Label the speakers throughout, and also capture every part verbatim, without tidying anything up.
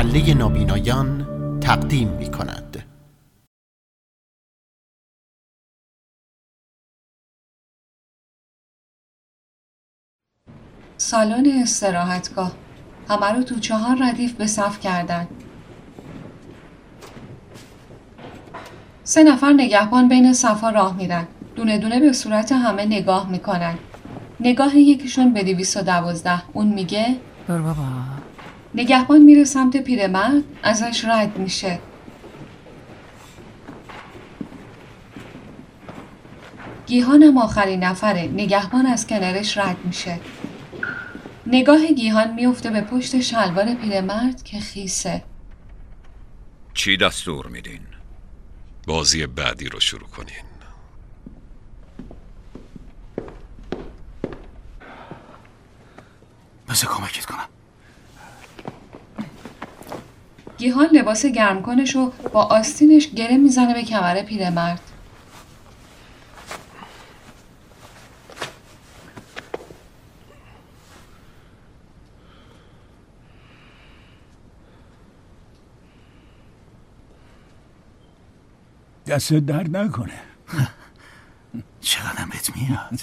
Speaker 1: محله نابینایان تقدیم می کند.
Speaker 2: سالن استراحتگاه. همه رو تو چهار ردیف به صف کردن. سه نفر نگهبان بین صف‌ها راه میرن. دونه دونه به صورت همه نگاه میکنن. نگاه یکیشون به دویست و دوازده. اون میگه
Speaker 3: برو بابا.
Speaker 2: نگهبان میره سمت پیرمرد، ازش رد میشه. گیهانم آخرین نفره. نگهبان از کنارش رد میشه. نگاه گیهان میفته به پشت شلوار پیرمرد که خیسه.
Speaker 4: چی دستور میدین؟
Speaker 5: بازی بعدی رو شروع کنین.
Speaker 6: بذار کمکت کنم.
Speaker 2: گیهان لباس گرمکنشو با آستینش گره میزنه به کمر پیرمرد.
Speaker 6: دست درد نکنه. چقدرم بهت میاد.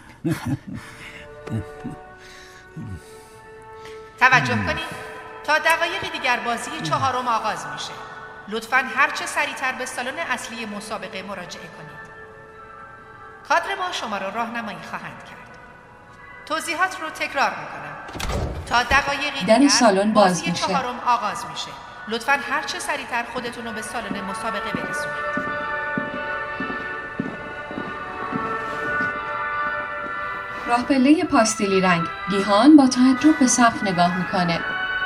Speaker 7: توجه کنید، تا دقایقی دیگر بازی چهارم آغاز میشه. لطفاً هرچه سریعتر به سالن اصلی مسابقه مراجعه کنید. کادر ما شما را راهنمایی خواهند کرد. توضیحات رو تکرار میکنم. تا دقایقی
Speaker 2: در
Speaker 7: دیگر
Speaker 2: سالن باز
Speaker 7: بازی
Speaker 2: میشه.
Speaker 7: چهارم آغاز میشه. لطفاً هرچه سریعتر خودتون رو به سالن مسابقه برسونید.
Speaker 2: راه پله پاستیلی رنگ. گیهان با تعجب به سقف نگاه میکنه.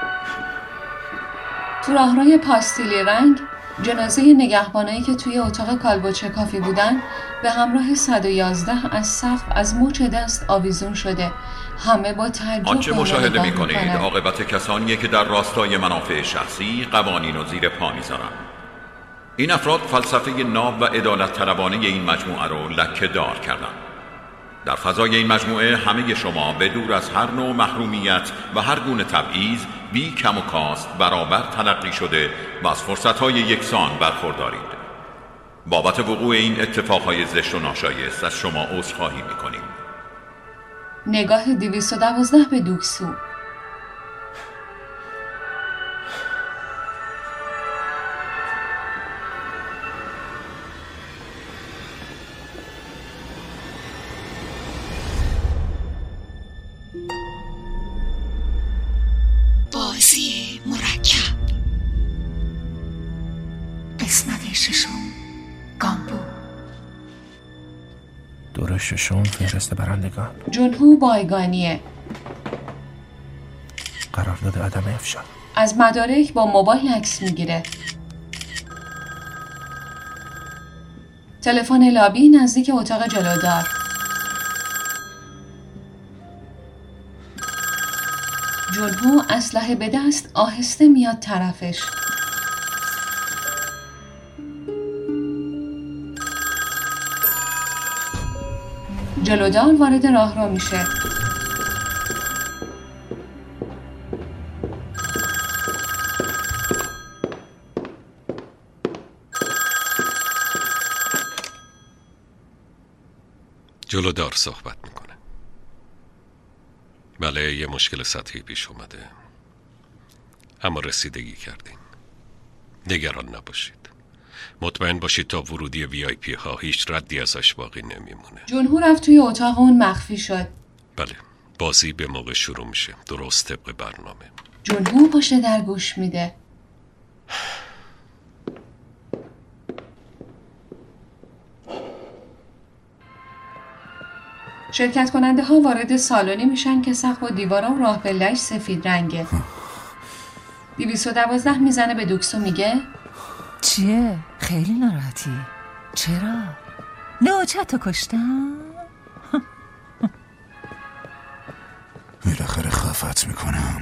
Speaker 2: تو راهروی پاستیلی رنگ جنازه نگهبانایی که توی اتاق کالبوچه کافی بودن به همراه صد و یازده از سقف از مچ دست آویزون شده. همه با تعجب
Speaker 4: آنچه مشاهده می کنید
Speaker 2: میکنن.
Speaker 4: عاقبت کسانیه که در راستای منافع شخصی قوانین و زیر پا میذارن. این افراد فلسفه ناب و عدالت طلبانه این مجموعه رو لکه دار کردن. در فضای این مجموعه همه شما به دور از هر نوع محرومیت و هر گونه تبعیض بی کم و کاست برابر تلقی شده و از فرصتهای یکسان برخوردارید. بابت وقوع این اتفاقهای زشت و ناشایست از شما عذرخواهی میکنیم.
Speaker 2: نگاه دویست و دوازده به دوکسو.
Speaker 3: بازی مرکب. قسمت ششم. گامبو.
Speaker 8: دور ششم فهرست برندگان.
Speaker 2: جنحو بایگانیه.
Speaker 8: قرارداد عدم افشا.
Speaker 2: از مدارک با موبایل عکس میگیره. تلفن لابی نزدیک اتاق جلودار. جنحو اسلحه به دست آهسته میاد طرفش. جلودار وارد راهرو میشه.
Speaker 5: جلودار صحبت میکنه. بله، یه مشکل سطحی پیش اومده، اما رسیدگی کردین. نگران نباشید. مطمئن باشید تا ورودی وی آی پی ها هیچ ردی ازش باقی نمیمونه.
Speaker 2: جنحو رفت توی اتاق اون مخفی شد.
Speaker 5: بله، بازی به موقع شروع میشه، درست طبق برنامه.
Speaker 2: جنحو پشت در گوش میده. شرکت کننده ها وارد سالنی میشن که سقف و دیوارا و راه پله‌اش سفید رنگه. دویست و دوازده میزنه به دوکسو میگه
Speaker 3: چیه؟ خیلی ناراحتی؟ چرا؟ نوچتو کشتم؟
Speaker 6: بالاخره خفت میکنم.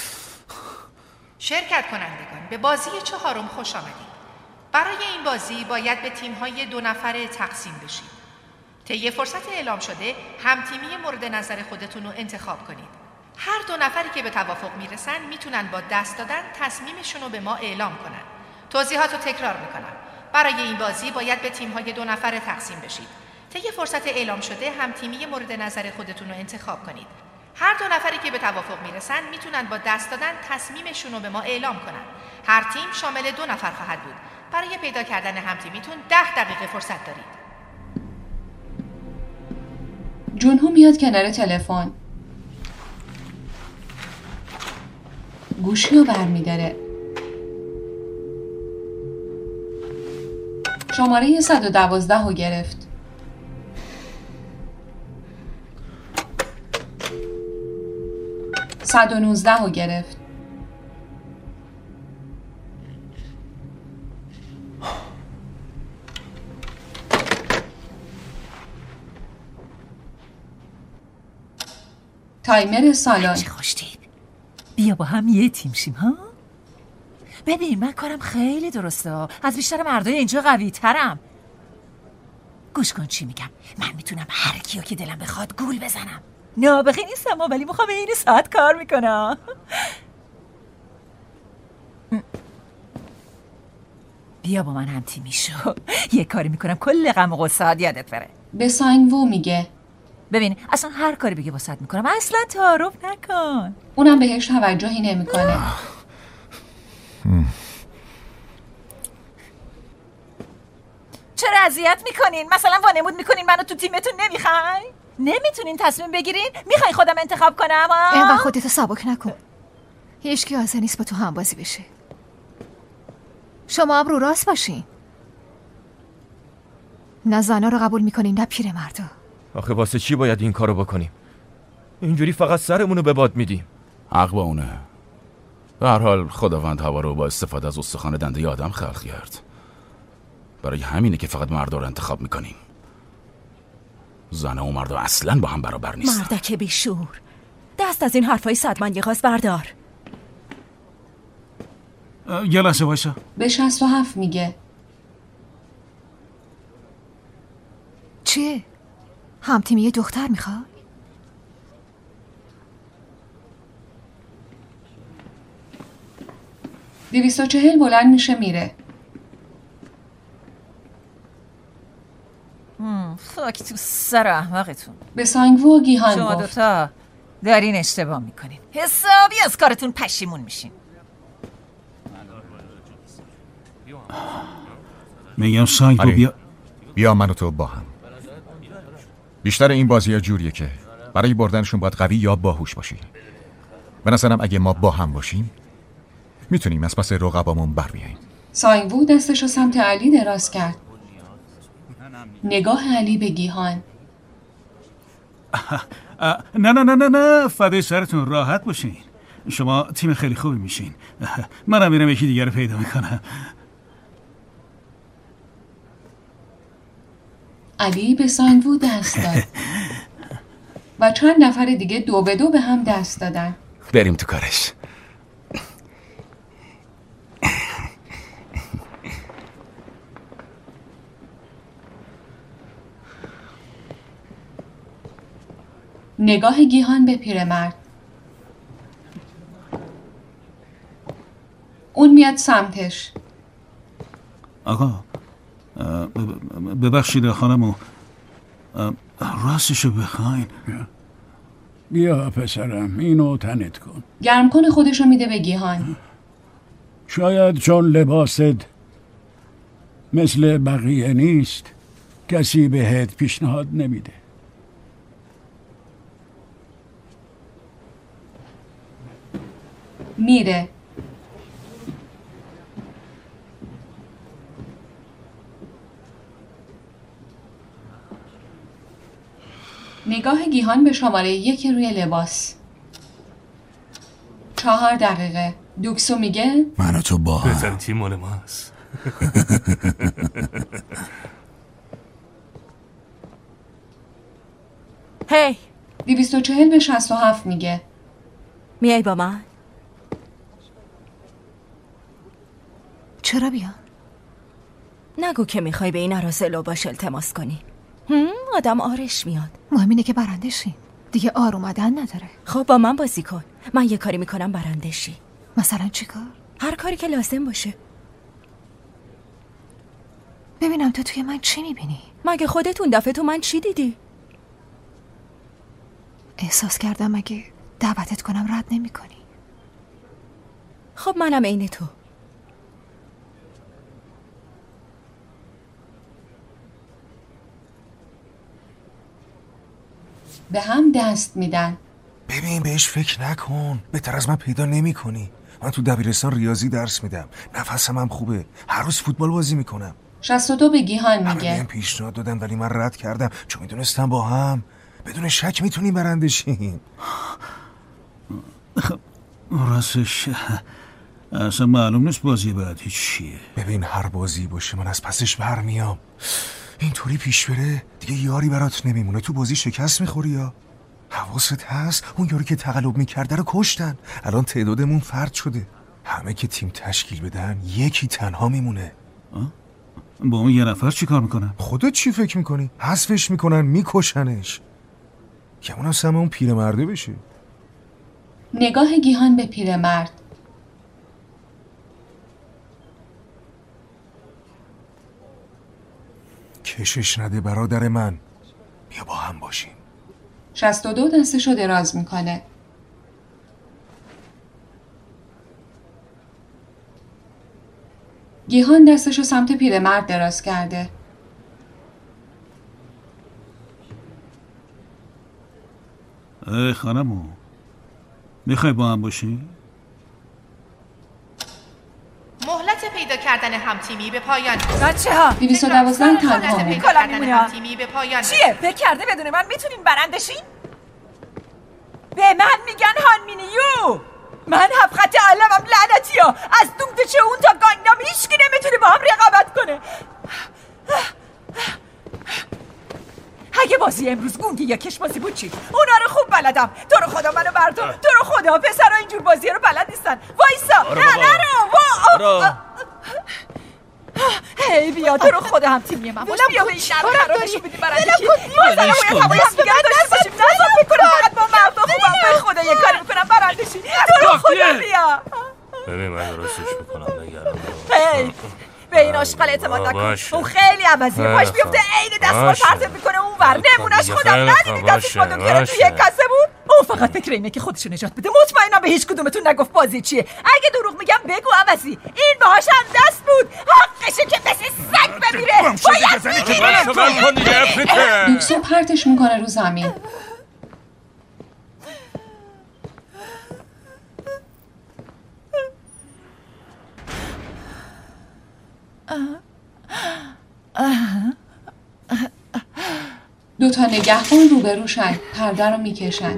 Speaker 7: شرکت کنندگان، به بازی چهارم خوش آمدید. برای این بازی باید به تیم‌های دو نفره تقسیم بشید. طی فرصت اعلام شده هم تیمی مورد نظر خودتون رو انتخاب کنید. هر دو نفری که به توافق میرسن میتونن با دست دادن تصمیمشون رو به ما اعلام کنن. توضیحات رو تکرار میکنم. برای این بازی باید به تیم‌های دو نفره تقسیم بشید. طی فرصت اعلام شده هم تیمی مورد نظر خودتون رو انتخاب کنید. هر دو نفری که به توافق میرسن میتونن با دست دادن تصمیمشون رو به ما اعلام کنن. هر تیم شامل دو نفر خواهد بود. برای پیدا کردن هم تیمیتون ده دقیقه فرصت دارید.
Speaker 2: جونهو میاد کنار تلفن. گوشی رو برمیداره. شماره صد و دوازده رو گرفت. صد و نوزده رو گرفت. تایمر سالن.
Speaker 3: چه خوشتیب. بیا با هم یه تیم شیم ها. ببین من کارم خیلی درسته. از بیشتر مردای اینجا قوی ترم. گوش کن چی میگم. من میتونم هر کیو که دلم بخواد گول بزنم. نابغه نیستم ولی میخوام این ساعت کار میکنم. بیا با من هم تیمی شو. یه کاری میکنم کل غم و غصه یادت بره.
Speaker 2: به ساینگو میگه
Speaker 3: ببین اصلا هر کاری بگی واسط میکنم. اصلا تعارف نکن.
Speaker 2: اونم بهش توجهی نمیکنه.
Speaker 3: چرا اذیت میکنین؟ مثلا وانمود میکنین منو تو تیمتون نمیخواین؟ نمیتونین تصمیم بگیرین؟ میخواین خودم انتخاب کنم؟
Speaker 9: اینقدر خودتو سبک نکن. هیچکی حاضر نیست با تو هم بازی بشه. شما هم رو راست باشین. نه زنا رو قبول میکنین نه پیر مردا.
Speaker 8: آخه واسه چی باید این کارو بکنیم؟ اینجوری فقط سرمونو به باد میدیم.
Speaker 6: حق با اونه. به هر حال خداوند هوا رو با استفاده از استخوان دنده آدم خلق کرد. برای همینه که فقط مردا رو انتخاب میکنیم. زنه و مردا اصلاً با هم برابر نیستن.
Speaker 10: مردک بیشور، دست از این حرفای صدمن یغاز بردار.
Speaker 6: یه لحظه وایسا.
Speaker 2: به شصت و هفت میگه
Speaker 9: چیه؟ هم تیمی یه دختر میخواد؟
Speaker 2: دویست و چهل بلند میشه میره.
Speaker 3: خاک تو سر احمقتون.
Speaker 2: به سانگوو و گیهان
Speaker 3: شما
Speaker 2: گفت
Speaker 3: دوتا دارین اشتباه میکنین. حسابی از کارتون پشیمون میشین.
Speaker 6: میگم سانگوو بیا.
Speaker 11: بیا من و تو با هم. بیشتر این بازی ها جوریه که برای بردنشون باید قوی یا باهوش باشی. به نظرم اگه ما با هم باشیم میتونیم از پس رقبامون بر بیاییم.
Speaker 2: سانگوو دستش رو سمت علی دراز کرد. نگاه علی به گیهان.
Speaker 6: نه نه نه نه نه فدای سرتون، راحت باشین. شما تیم خیلی خوبی میشین. منم میرم یکی دیگر رو پیدا میکنم.
Speaker 2: علی به سانگوو دست داد و چند نفر دیگه دو به دو به هم دست دادن.
Speaker 6: بریم تو کارش.
Speaker 2: نگاه گیهان به پیرمرد. اون میاد سمتش.
Speaker 6: آقا ببخشید خانمو، راستشو بخواین.
Speaker 12: بیا پسرم اینو تنت کن.
Speaker 2: گرم کن خودشو میده به گیهان.
Speaker 12: شاید چون لباست مثل بقیه نیست کسی بهت پیشنهاد نمیده.
Speaker 2: میره. نگاه گیهان به شماره یک روی لباس. چهار دقیقه. دوکسو میگه
Speaker 6: من و تو با هم.
Speaker 8: بزن تیم مال ماست.
Speaker 10: هی
Speaker 2: دویست و چهل به شصت و هفت میگه
Speaker 10: میای با من؟
Speaker 9: چرا بیان؟
Speaker 10: نگو که میخوای به این عراضلو باش التماس کنی. هم آدم آرش میاد.
Speaker 9: مهم اینه که برنده شیم. دیگه آر اومدن نداره.
Speaker 10: خب با من بازی کن. من یه کاری میکنم برنده شی.
Speaker 9: مثلا چی کار؟
Speaker 10: هر کاری که لازم باشه.
Speaker 9: ببینم تو توی من چی میبینی؟
Speaker 10: مگه خودتون دفعه تو من چی دیدی؟
Speaker 9: احساس کردم مگه دعوتت کنم رد نمی کنی.
Speaker 10: خب منم عین تو.
Speaker 2: به هم دست میدن.
Speaker 13: ببین بهش فکر نکن، بهتر از من پیدا نمی کنی. من تو دبیرستان ریاضی درس میدم، نفسم هم خوبه، هر روز فوتبال بازی میکنم.
Speaker 2: شصت و دو به گیهان میگه.
Speaker 13: من پیشنهاد دادم ولی من رد کردم چون میدونستم با هم بدون شک میتونیم برنده شیم.
Speaker 12: راستش اصلا معلوم نیست بازی بعدی چیه.
Speaker 13: ببین هر بازی باشه من از پسش برمیام. اینطوری پیش بره دیگه یاری برات نمیمونه، تو بازی شکست میخوری. یا حواست هست اون یاری که تقلب میکرده رو کشتن، الان تعدادمون فرد شده، همه که تیم تشکیل بدن یکی تنها میمونه.
Speaker 12: با اون یه نفر چی کار میکنن؟
Speaker 13: خودت چی فکر میکنی؟ حذفش میکنن، میکشنش. کمون از همه اون پیرمرده بشه.
Speaker 2: نگاه گیهان به پیرمرد.
Speaker 13: کشش نده برادر من، بیا با هم باشیم.
Speaker 2: شصت و دو دستشو دراز میکنه. گیهان دستشو سمت پیرمرد دراز کرده.
Speaker 12: ای خانمو، میخوای با هم باشی؟
Speaker 7: مهلت پیدا کردن همتیمی به پایان.
Speaker 3: بچه ها
Speaker 2: دویست و دوازده تنها
Speaker 7: مهلت پیدا کردن همتیمی به پایان.
Speaker 3: چیه؟ فکر کرده بدون من میتونین برنده شین؟ به من میگن هانمینیو. من هفت علمم لعنتی ها، از دوم چه اون تا گانگنام هیچکی نمیتونه با هم رقابت کنه. اگه بازی امروز گونگی یا کش بازی بود چی؟ اونا رو خوب بلدم. تو رو خدا منو بردار. تو رو خدا پسرا اینجور بازی رو بلد نیستن. وایسا. نه نرو. هی بیا تو رو خدا هم تیمی من باش. بیا به این نرو رو نشون بدی برنده کی. ما سر باید هوای هم دیگر داشته باشیم. نظر بکنم فقط با مرد و خوبم. به خدا یه کاری میکنم برنده شی. تو رو خدا بیا.
Speaker 14: ببین من درستش میکنم نگرم.
Speaker 3: هی به این آشغال اعتماد نکن. اون خیلی عوضیه. پاش بیفته عین دستمال پرتت میکنه اون ور. نمونش خودم ندیدی دستش با دکتر توی یک کاسه بود. اون فقط فکر اینه که خودشو نجات بده. مطمئنم به هیچ کدومتون نگفت بازی چیه. اگه دروغ میگم بگو عوضی. این باهاش هم دست بود. حقشه که مثل سگ بمیره. باید میگیره.
Speaker 2: دوکسو پرتش میکنه رو زمین. دو تا نگهبان روبروشن، پرده رو میکشن.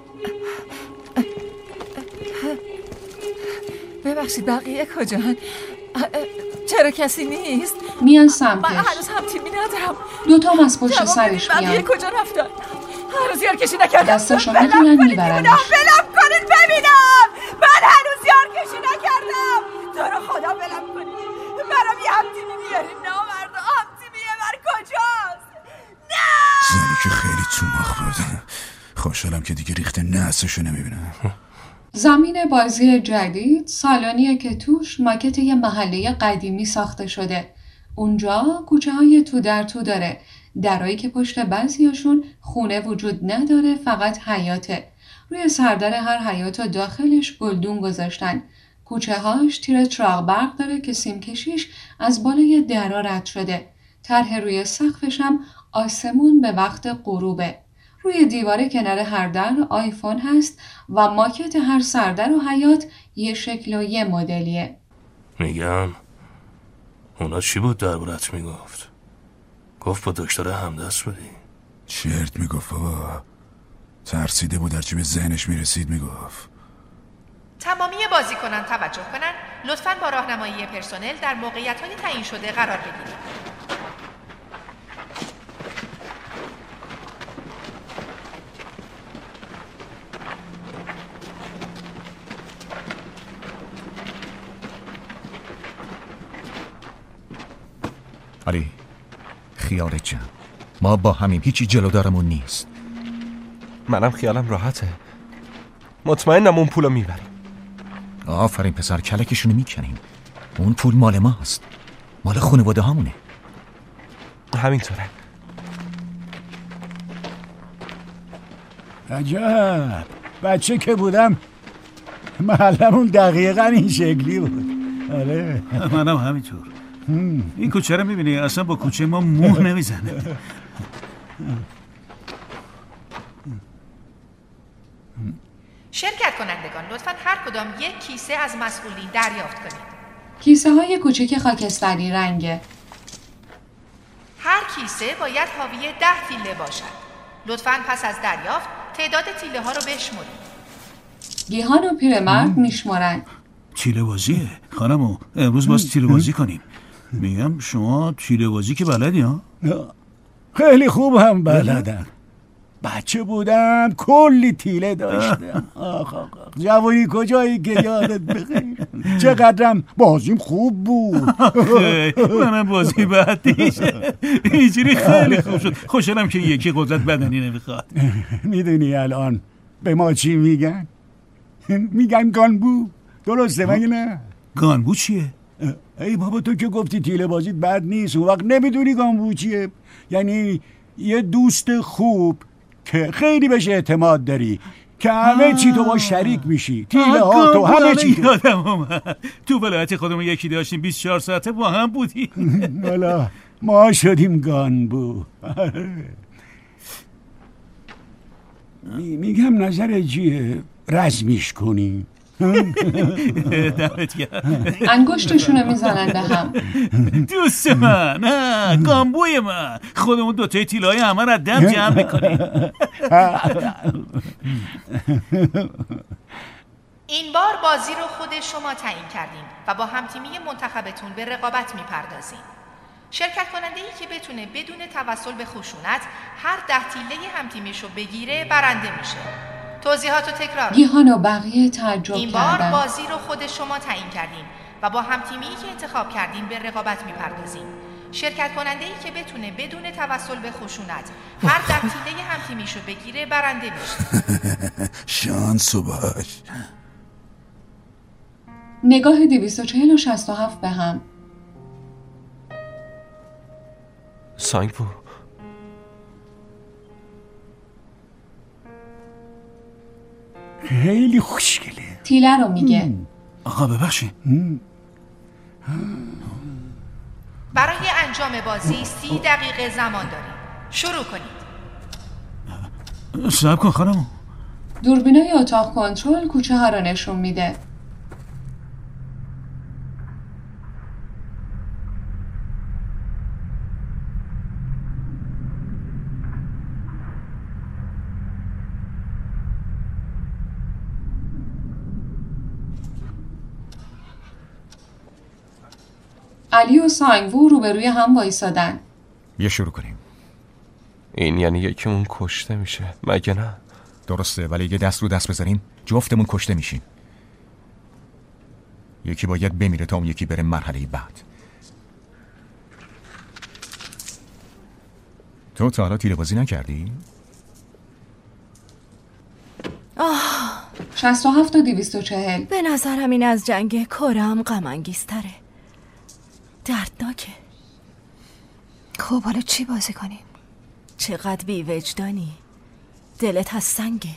Speaker 3: ببخشید بقیه کجان؟ چرا کسی نیست؟
Speaker 2: میان سمتش.
Speaker 3: من هنوز هم تیمی ندارم.
Speaker 2: دوتا هم از پشت سرش میان.
Speaker 3: بقیه کجا رفتن؟ هنوز یار کشی نکردم.
Speaker 2: دستشو میگیرن میبرنش.
Speaker 3: بلم کنین ببینم. من هنوز یار کشی نکردم. تو رو خدا بلم کنین. برام یه هم تیمی میارین. نامرد هم تیمی من کجاست؟ نه
Speaker 11: زنی که خیلی توماخ بوده. خوشحالم که دیگه ریخت نعسشو نمیبینم.
Speaker 2: زمین بازی جدید سالنیه که توش ماکت یه محله قدیمی ساخته شده. اونجا کوچه های تو در تو داره. درایی که پشت بعضیاشون خونه وجود نداره، فقط حیاته. روی سردر هر حیات و داخلش گلدون گذاشتن. کوچه هاش تیر چراغ برق داره که سیمکشیش از بالای درا رد شده. طرح روی سقفش هم آسمون به وقت غروبه. روی دیوار کنار هر در آیفون هست و ماکت هر سردر و حیات یه شکل و یه مدلیه.
Speaker 14: میگم اونا چی بود دربارت میگفت؟ گفت با دکتر همدست بودی؟
Speaker 11: چرت میگفت بابا. ترسیده بود هرچی به ذهنش میرسید میگفت.
Speaker 7: تمامی بازیکنان توجه کنن. لطفاً با راهنمایی پرسنل در موقعیت‌های تعیین شده قرار بگیرید.
Speaker 11: علی خیالت جمع، ما با همیم، هیچی جلو دارمون نیست.
Speaker 8: منم خیالم راحته. مطمئنم اون پولو میبریم.
Speaker 11: آفرین پسر، کلکشونو میکنیم. اون پول مال ماست، مال خانواده هامونه.
Speaker 8: همینطوره.
Speaker 12: عجب، بچه که بودم محلمون دقیقا این شکلی بود. آره منم همینطور. این کوچه رو میبینی اصلا با کوچه ما موه نمیزنه.
Speaker 7: شرکت کنندگان لطفاً هر کدام یک کیسه از مسئولین دریافت کنید.
Speaker 2: کیسه های کوچک خاکستری رنگه.
Speaker 7: هر کیسه باید حاوی ده تیله باشد. لطفاً پس از دریافت تعداد تیله ها رو بشمرید.
Speaker 2: گیهان و پیرمرد میشمارن.
Speaker 12: تیله بازیه خانمو، امروز باز تیله بازی کنیم. میگم شما تیله بازی که بلدی ها؟ خیلی خوب هم بلدم. بچه بودم کلی تیله داشتم. آخ آخ جوانی کجایی که یادت بخیر. چقدرم بازیم خوب بود. منم بازی بد نیست. اینجوری خیلی خوب شد. خوشحالم که یکی قدرت بدنی نمیخواد. میدونی الان به ما چی میگن؟ میگن گانبو. درسته مگه نه؟ گانبو چیه؟ ای بابا تو که گفتی تیله بازیت بد نیست، اون وقت نمیدونی گانبو چیه؟ یعنی یه دوست خوب که خیلی بهش اعتماد داری، که همه چی تو با شریک میشی، تیله ها تو همه چی. یادم اومد تو ولایت خودمون یکی داشتیم بیست و چهار ساعته با هم بودیم. حالا ما شدیم گانبو. میگم نظر چیه رزمیش کنیم؟ دمت گرم.
Speaker 2: انگشتشونو میزنن به هم.
Speaker 12: دوست من، نه گامبوی من، خودمون دوتای تیلای همه را دم جمع میکنیم.
Speaker 7: این بار بازی رو خود شما تعیین کردیم و با همتیمی منتخبتون به رقابت میپردازیم. شرکت کننده ای که بتونه بدون توسل به خشونت هر ده تیله همتیمیشو بگیره برنده میشه. توضیحات و تکرار.
Speaker 2: گیهان و بقیه تعجب
Speaker 7: این
Speaker 2: کردن.
Speaker 7: بار بازی رو خود شما تعیین کردیم و با همتیمی که انتخاب کردیم به رقابت میپردازیم. شرکت کننده ای که بتونه بدون توسل به خشونت هر ده تیله همتیمیشو بگیره برنده میشه.
Speaker 13: شانسو باش.
Speaker 2: نگاه دویست و چهل و شصت و هفت به هم.
Speaker 8: سانگپو
Speaker 12: خیلی خوشگله.
Speaker 2: تیله رو میگه.
Speaker 12: آقا ببخشید.
Speaker 7: برای انجام بازی سی دقیقه زمان داریم. شروع کنید.
Speaker 12: صبر کن خانم.
Speaker 2: دوربینای اتاق کنترل کوچه ها رو نشون میده. علی و سانگوو روبروی هم وایسادن.
Speaker 11: بیا شروع کنیم.
Speaker 8: این یعنی یکیمون کشته میشه مگه نه؟
Speaker 11: درسته، ولی اگه دست رو دست بذاریم جفتمون کشته میشیم. یکی باید بمیره تا اون یکی بره مرحله بعد. تو تا حالا تیره بازی نکردی؟
Speaker 10: آه
Speaker 2: شصت و هفت و دویست و چهل.
Speaker 10: به نظرم این از جنگ کرم غم انگیزتره. دردناکه.
Speaker 9: خب حالا چی بازی کنیم؟
Speaker 10: چقدر بی وجدانی. دلت از سنگه.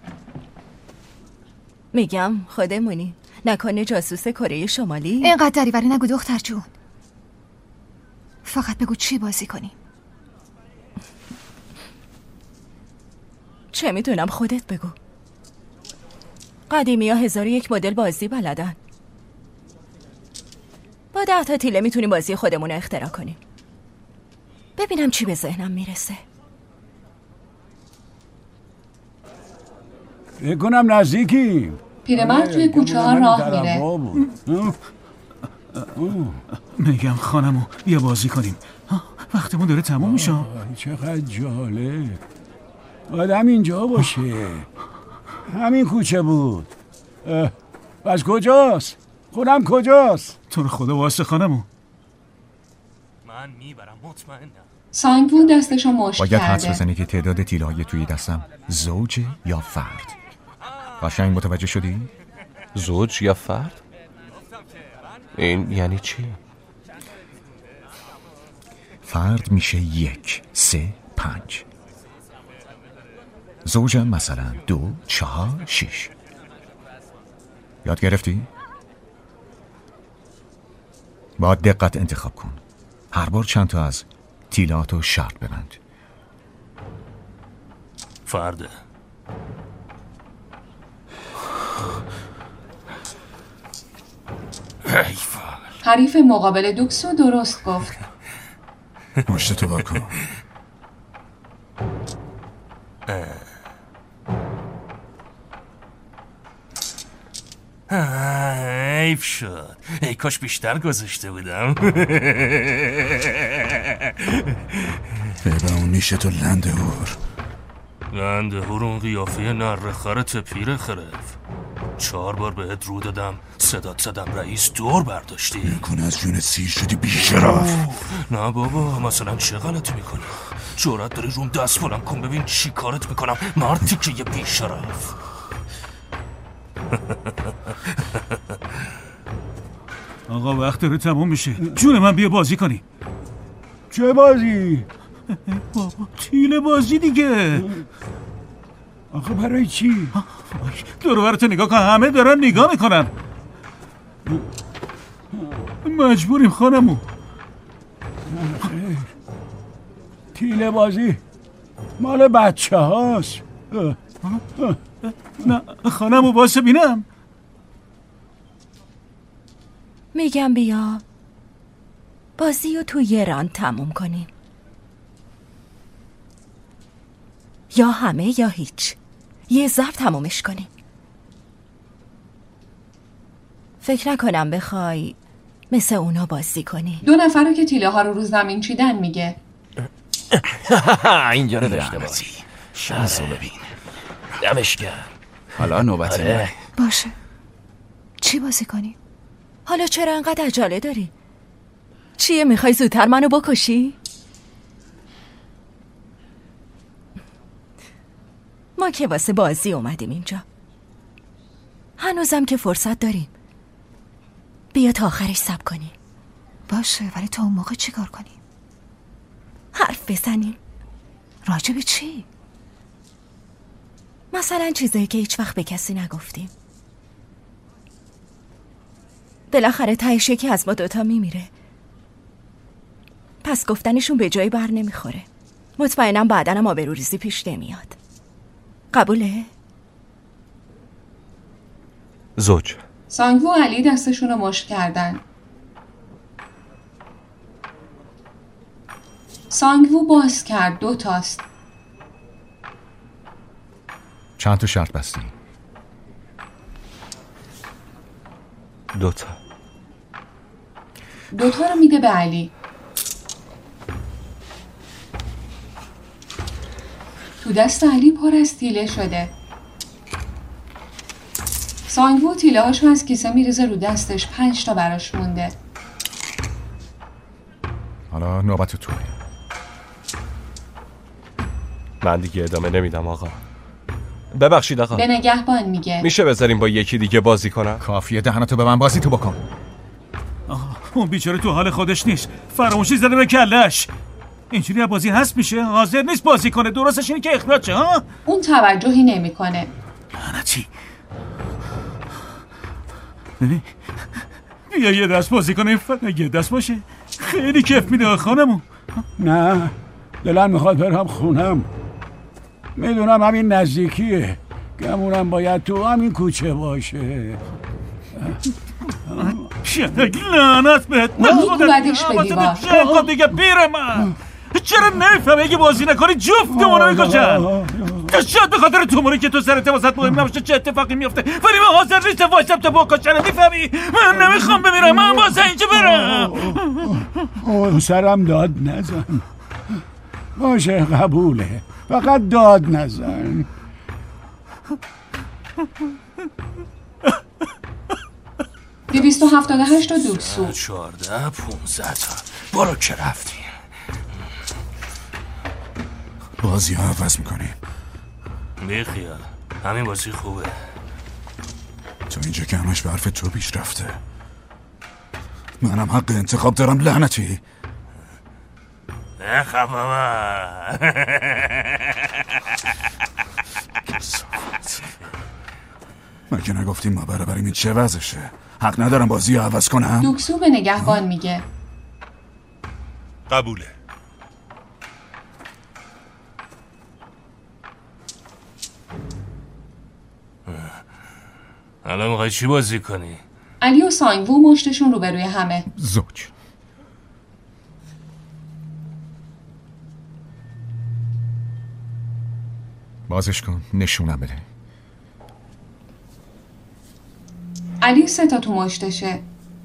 Speaker 10: میگم خودمونی. نکنه جاسوس کره شمالی؟
Speaker 9: اینقدر دریوری نگو دختر جون. فقط بگو چی بازی کنیم.
Speaker 10: چه میدونم، خودت بگو. قدیمی ها هزار یک مدل بازی بلدن. با ده تا تیله میتونیم بازی خودمون رو اختراع کنیم. ببینم چی به ذهنم میرسه.
Speaker 12: بکنم نزدیکی.
Speaker 2: پیرمرد توی کوچه ها راه میره.
Speaker 12: میگم خانمو بیا بازی کنیم. وقتمون داره تموم میشه. چقدر جالب. آدم اینجا باشه. همین کوچه بود. از کجاست؟ خونم کجاست؟ تو رو خدا واسه خانمو.
Speaker 14: من میبرم مطمئنم.
Speaker 2: سانگوو دستشو مشت
Speaker 11: باید حدس
Speaker 2: کرده.
Speaker 11: بزنی که تعداد تیله‌های توی دستم زوج یا فرد. قشنگ متوجه شدی؟
Speaker 15: زوج یا فرد؟ این یعنی چی؟
Speaker 11: فرد میشه یک، سه، پنج. زوجم مثلا دو، چهار، شش. یاد گرفتی؟ باید دقت انتخاب کن. هر بار چند تا از تیلاتو شرط ببند.
Speaker 14: فرده.
Speaker 2: حریف مقابل دوکسو درست گفت.
Speaker 12: مشتتو وا کن.
Speaker 14: حیف شد. ای کاش بیشتر گذاشته بودم.
Speaker 12: ببا اون نیشه تو لنده هور.
Speaker 14: لنده هور اون قیافه نره خرت پیر خرف. چهار بار بهت رو دادم، صدات زدم رئیس، دور برداشتی.
Speaker 12: نکنه از جونت سیر شدی بیشرف.
Speaker 14: نه بابا، مثلا چه غلطی میکنی؟ جرأت داری روم دست بلند کن ببین چی کارت میکنم، مردی که یه بیشرف.
Speaker 12: آقا وقت داره تموم میشه. جون من بیا بازی کنی. چه بازی؟ بابا تیل بازی دیگه. آخه برای چی؟ دور و براتو نگاه کن، همه دارن نگاه میکنن. مجبوریم خانمو. تیل بازی مال بچه هاست. نه خانمو واسه بینم.
Speaker 10: میگم بیا بازی رو تو یه راند تموم کنیم، یا همه یا هیچ. یه ضرب تمومش کنیم. فکر نکنم بخوای مثل اونا بازی کنی.
Speaker 2: دو نفر رو که تیله ها رو رو زمین چیدن میگه.
Speaker 15: اینجا رو داشته باش. شانس رو ببین. دمش کرد.
Speaker 6: حالا نوبتی آره.
Speaker 9: باشه. چی بازی کنی؟
Speaker 10: حالا چرا انقدر عجله داری؟ چیه، میخوای زودتر منو بکشی؟ ما که واسه بازی اومدیم اینجا. هنوزم که فرصت داریم. بیا تا آخرش صبر کنیم.
Speaker 9: باشه، ولی تا اون موقع چی کار کنیم؟
Speaker 10: حرف بزنیم.
Speaker 9: راجع به چی؟
Speaker 10: مثلا چیزایی که هیچ وقت به کسی نگفتیم. بالاخره تهش یکی از ما دوتا میمیره، پس گفتنشون به جایی بر نمیخوره. مطمئنم بعدن هم آبروریزی پیش نمیاد. قبوله؟
Speaker 15: زوج.
Speaker 2: سانگوو و علی دستشون رو مشت کردن. سانگوو باز کرد. دو تاست.
Speaker 11: چند تا شرط بستی؟
Speaker 15: دوتا.
Speaker 2: دوتا رو میده به علی. تو دست علی پر از تیله شده. سانگوو تیله هاشو از کیسه میریزه رو دستش. پنج تا براش مونده.
Speaker 11: حالا نوبت توه.
Speaker 15: من دیگه ادامه نمیدم آقا. ببخشید آقا.
Speaker 2: به نگهبان میگه.
Speaker 15: میشه بذاریم با یکی دیگه بازی کنم؟
Speaker 11: کافیه دهنتو به من بازی تو بکن.
Speaker 12: آه، اون بیچاره تو حال خودش نیست. فراموشی زده به کلش. اینجوری از بازی هست میشه؟ حاضر نیست بازی کنه. درستش اینه که اخراج شه. ها؟
Speaker 2: اون توجهی نمیکنه.
Speaker 12: لعنتی. ببین بیا یه دست بازی کنیم. فقط یه دست باشه. خیلی کیف میده خانمو.
Speaker 16: نه دلم میخواد برم خونم. میدونم همین نزدیکیه. گمونم باید تو همین کوچه باشه.
Speaker 12: شنگ لعنت بهت.
Speaker 2: او بدیش به دیوار.
Speaker 12: خب دیگه پیر من. چرا نمیفهمه اگه بازی نکنی جفتمونو میکشن. شاید به خاطر توموری که تو سرت واسط مهم نباشه چه اتفاقی میفته، ولی من حاضر نیستم وایسم تا بکشن. میفهمی؟ من نمیخوام بمیرم. من واسه اینجا برم.
Speaker 16: اون سرم داد نزن. باشه قبوله، فقط داد نزن.
Speaker 2: دویست و هفتاد و هشت تا دوکسو.
Speaker 14: چهارده پونزده تا. برو که رفتی.
Speaker 13: بازی ها عوض میکنیم.
Speaker 14: بیخیال، همین بازی خوبه.
Speaker 13: تو اینجا که همش به حرف تو پیش رفته. منم حق انتخاب دارم لعنتی.
Speaker 14: نه خبابا.
Speaker 13: مگه نگفتیم ما برابریم این چه وضعشه؟ حق ندارم بازی رو عوض کنم؟
Speaker 2: دوکسو به نگهبان میگه
Speaker 14: قبوله. الان میخوای چی بازی کنی؟
Speaker 2: علی و سانگوو مشتشون روبروی همه.
Speaker 11: زوج. بازش کن، نشونم بده.
Speaker 2: علی سه تا تو مشتشه.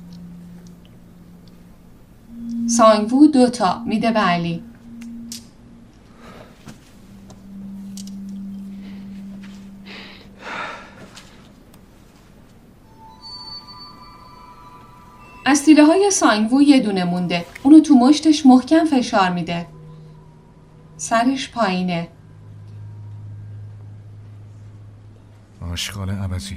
Speaker 2: سانگوو دو تا میده به علی. از تیله های سانگوو یه دونه مونده. اونو تو مشتش محکم فشار میده. سرش پایینه.
Speaker 11: آشغال عوضی،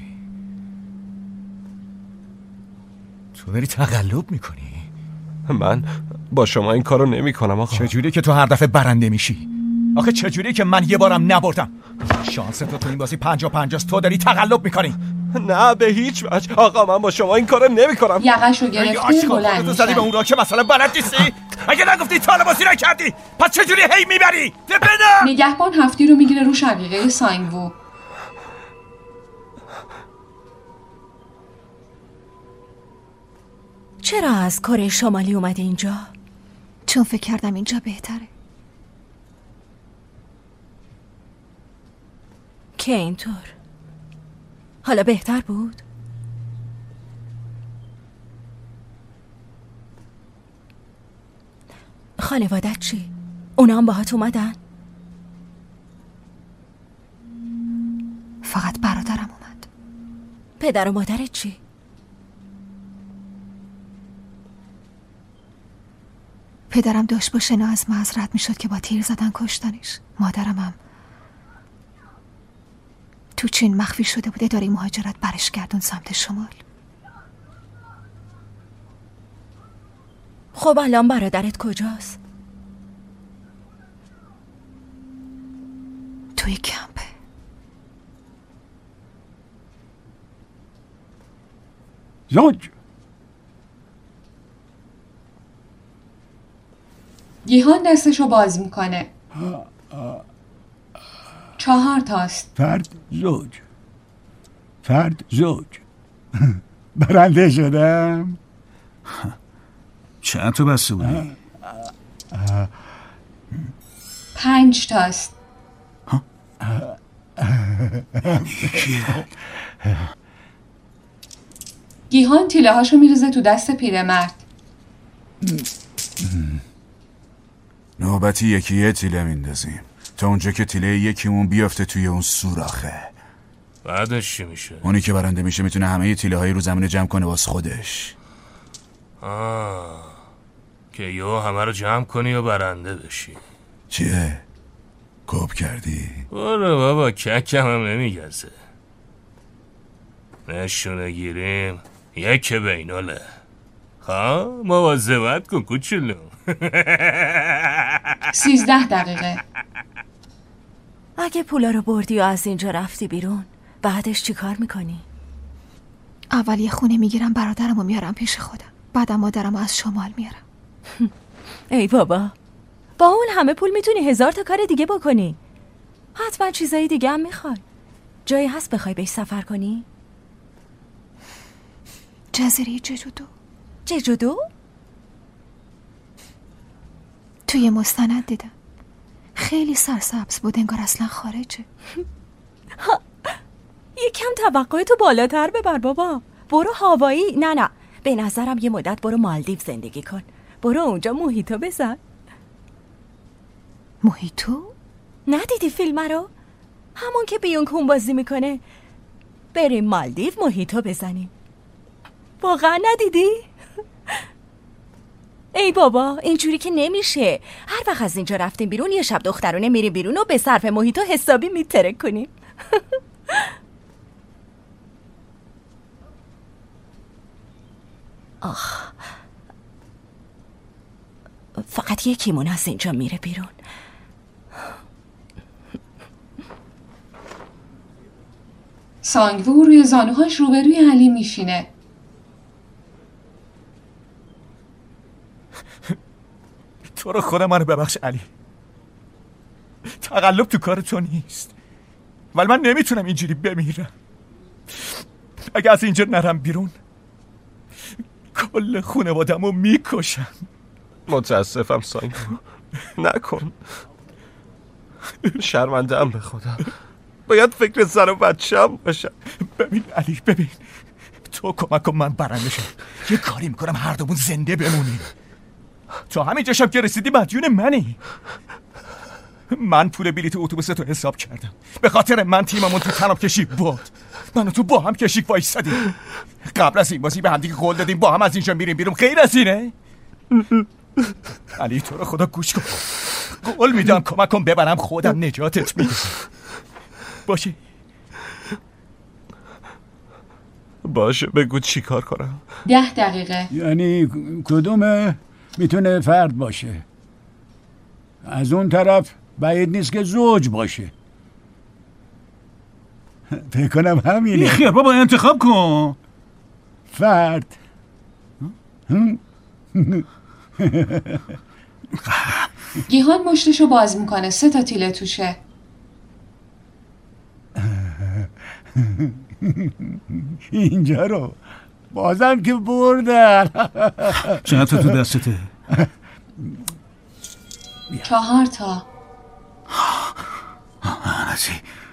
Speaker 11: تو داری تقلب میکنی؟
Speaker 15: من با شما این کارو نمی کنم آقا.
Speaker 11: چجوری که تو هر دفعه برنده میشی؟ آخه چجوری که من یه بارم نبردم؟ شانس تو تو این بازی پنجا پنجاست، تو داری تقلب میکنی.
Speaker 15: نه به هیچ وجه آقا، من با شما این کارو نمی کنم.
Speaker 2: یقشو گرفته بلند
Speaker 11: میشه. زدی به اون را که مثلا بلد نیستی؟ اگه نگفتی تاله بازی نکردی پس چجوری هی میبری؟
Speaker 2: نگهبان هفتی رو میگیره رو شقیقه سانگوو.
Speaker 10: چرا از کره شمالی اومدی اینجا؟
Speaker 9: چون فکر کردم اینجا بهتره.
Speaker 10: که اینطور؟ حالا بهتر بود؟ خانوادت چی؟ اونا هم باهات اومدن؟
Speaker 9: فقط برادرم اومد.
Speaker 10: پدر و مادرت چی؟
Speaker 9: پدرم داشت با شنا از مرز رد میشد که با تیر زدن کشتنش. مادرم هم تو چین مخفی شده بود. اداره مهاجرت برش گردون سمت شمال.
Speaker 10: خب الان برادرت کجاست؟
Speaker 9: توی کمپه.
Speaker 16: زوج.
Speaker 2: گیهان دستشو باز میکنه. چهار تاست.
Speaker 16: فرد زوج. فرد زوج. برنده شدم.
Speaker 12: چند تا بسته بودی؟
Speaker 2: پنج تاست. گیهان تیله هاشو میریزه تو دست پیرمرد.
Speaker 13: نوبتی یکی یه تیله میندازیم تا اونجا که تیله یکیمون بیافته توی اون سوراخه.
Speaker 14: بعدش چی میشه؟
Speaker 13: اونی که برنده میشه میتونه همه تیله هایی رو زمین جمع کنه واسه خودش.
Speaker 14: آه که یو همه رو جمع کنی و برنده بشی.
Speaker 13: چیه؟ کوب کردی؟
Speaker 14: برو بابا، ککم هم نمیگزه. نشونه گیریم یک بیناله. ها مواظبت کن کوچولو.
Speaker 2: سیزده دقیقه.
Speaker 10: اگه پولا رو بردی و از اینجا رفتی بیرون، بعدش چی کار میکنی؟
Speaker 9: اول یه خونه میگیرم، برادرم رو میارم پیش خودم. بعدم مادرم رو از شمال میارم.
Speaker 10: ای بابا، با اون همه پول میتونی هزار تا کار دیگه بکنی. حتما چیزای دیگه هم میخوای. جایی هست بخوای بهش سفر کنی؟
Speaker 9: جزیره ججودو.
Speaker 10: ججودو؟
Speaker 9: توی مستند دیدم. خیلی سرسبز بود، انگار اصلا خارجه.
Speaker 10: یکم توقع تو بالاتر ببر بابا. برو هاوایی. نه نه، به نظرم یه مدت برو مالدیو زندگی کن. برو اونجا موهیتو بزن.
Speaker 9: موهیتو؟
Speaker 10: ندیدی فیلم رو؟ همون که بیونکون بازی میکنه. بریم مالدیو موهیتو بزنیم. واقعا ندیدی؟ ای بابا اینجوری که نمیشه. هر وقت از اینجا رفتیم بیرون یه شب دخترونه میریم بیرون و به صرف محیط و حسابی میترک کنیم. آخ فقط یکیمون از اینجا میره بیرون.
Speaker 2: سانگوو روی زانوهاش روبروی علی میشینه.
Speaker 11: تو رو خدا منو ببخش علی. تقلب تو کار تو نیست، ولی من نمیتونم اینجوری بمیرم. اگه از اینجا نرم بیرون کل خانواده‌مو میکشم.
Speaker 15: متاسفم سانگوو، نکن. شرمنده‌ام به خدا. باید فکر زن و بچه‌م باشم.
Speaker 11: ببین علی، ببین تو کمک کن من برنده شم. یه کاری میکنم هر دومون زنده بمونیم. تا همین جاشم که رسیدی مدیون منی. من پول بلیط اتوبوس تو حساب کردم، به خاطر من تیممون تو تناب کشی بود. من و تو با هم کشیک وایسادیم. قبل از این بازی به هم دیگه قول دادیم با هم از اینجا میریم بیرون. غیر از اینه؟ علی تو رو خدا گوش کن. قول میدم کمک کن ببرم خودم نجاتت میدم. باشه
Speaker 15: باشه بگو چی کار کنم.
Speaker 2: ده دقیقه.
Speaker 16: یعنی کدومه میتونه فرد باشه؟ از اون طرف بعید نیست که زوج باشه. فکر کنم همینه.
Speaker 12: خیر بابا انتخاب کن.
Speaker 16: فرد.
Speaker 2: گیهان مشتشو باز میکنه. سه تا تیله توشه.
Speaker 16: اینجا رو بازم که بردن.
Speaker 12: چند تا تو دستته؟
Speaker 2: چهار تا.
Speaker 12: آنازی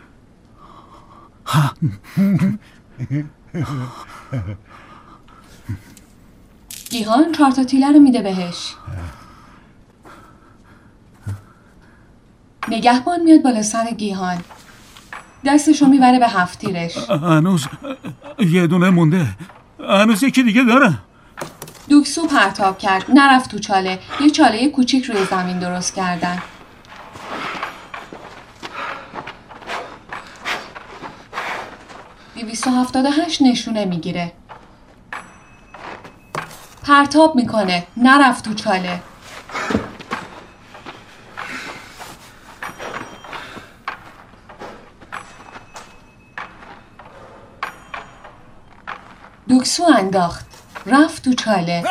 Speaker 2: گیهان چهار تا تیله رو میده بهش. نگهبان میاد بالا سر گیهان، دستشو میبره به هفت تیرش.
Speaker 12: هنوز یه دونه مونده. هنوز یکی دیگه دارم.
Speaker 2: دوکسو پرتاب کرد، نرفت تو چاله. یه چاله کوچیک روی زمین درست کردن. دویست و هفتاد و هشت نشونه میگیره. پرتاب میکنه، نرفت تو چاله. دوکسو انداخت، رفت تو چاله.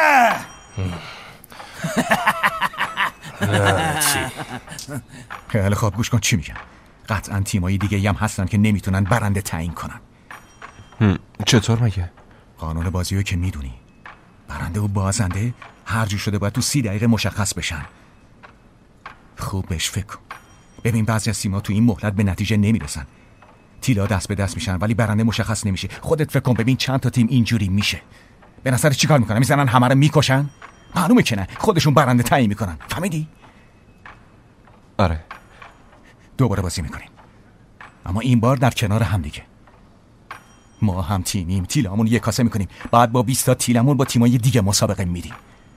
Speaker 11: خیلی خوب گوش کن چی میگم. قطعا تیمایی دیگه هم هستن که نمیتونن برنده تعیین کنن.
Speaker 15: چطور مگه؟
Speaker 11: قانون بازیو که میدونی، برنده و بازنده هر جور شده باید تو سی دقیقه مشخص بشن. خوب بهش فکر کن. ببین بعضی از تیم‌ها تو این مهلت به نتیجه نمیرسن، تیلا دست به دست میشن ولی برنده مشخص نمیشه. خودت فکر کن ببین چند تا تیم اینجوری میشه. به نظر چیکار میکنن؟ میزنن همه رو میکشن؟ معلومه که نه، خودشون برنده تعیین میکنن. فهمیدی؟
Speaker 15: آره.
Speaker 11: دوباره بازی میکنیم، اما این بار در کنار هم دیگه. ما هم تیمیم، تیلامون یک کاسه میکنیم، بعد با بیست تا تیلمون با تیمای دیگه مسابقه میدیم.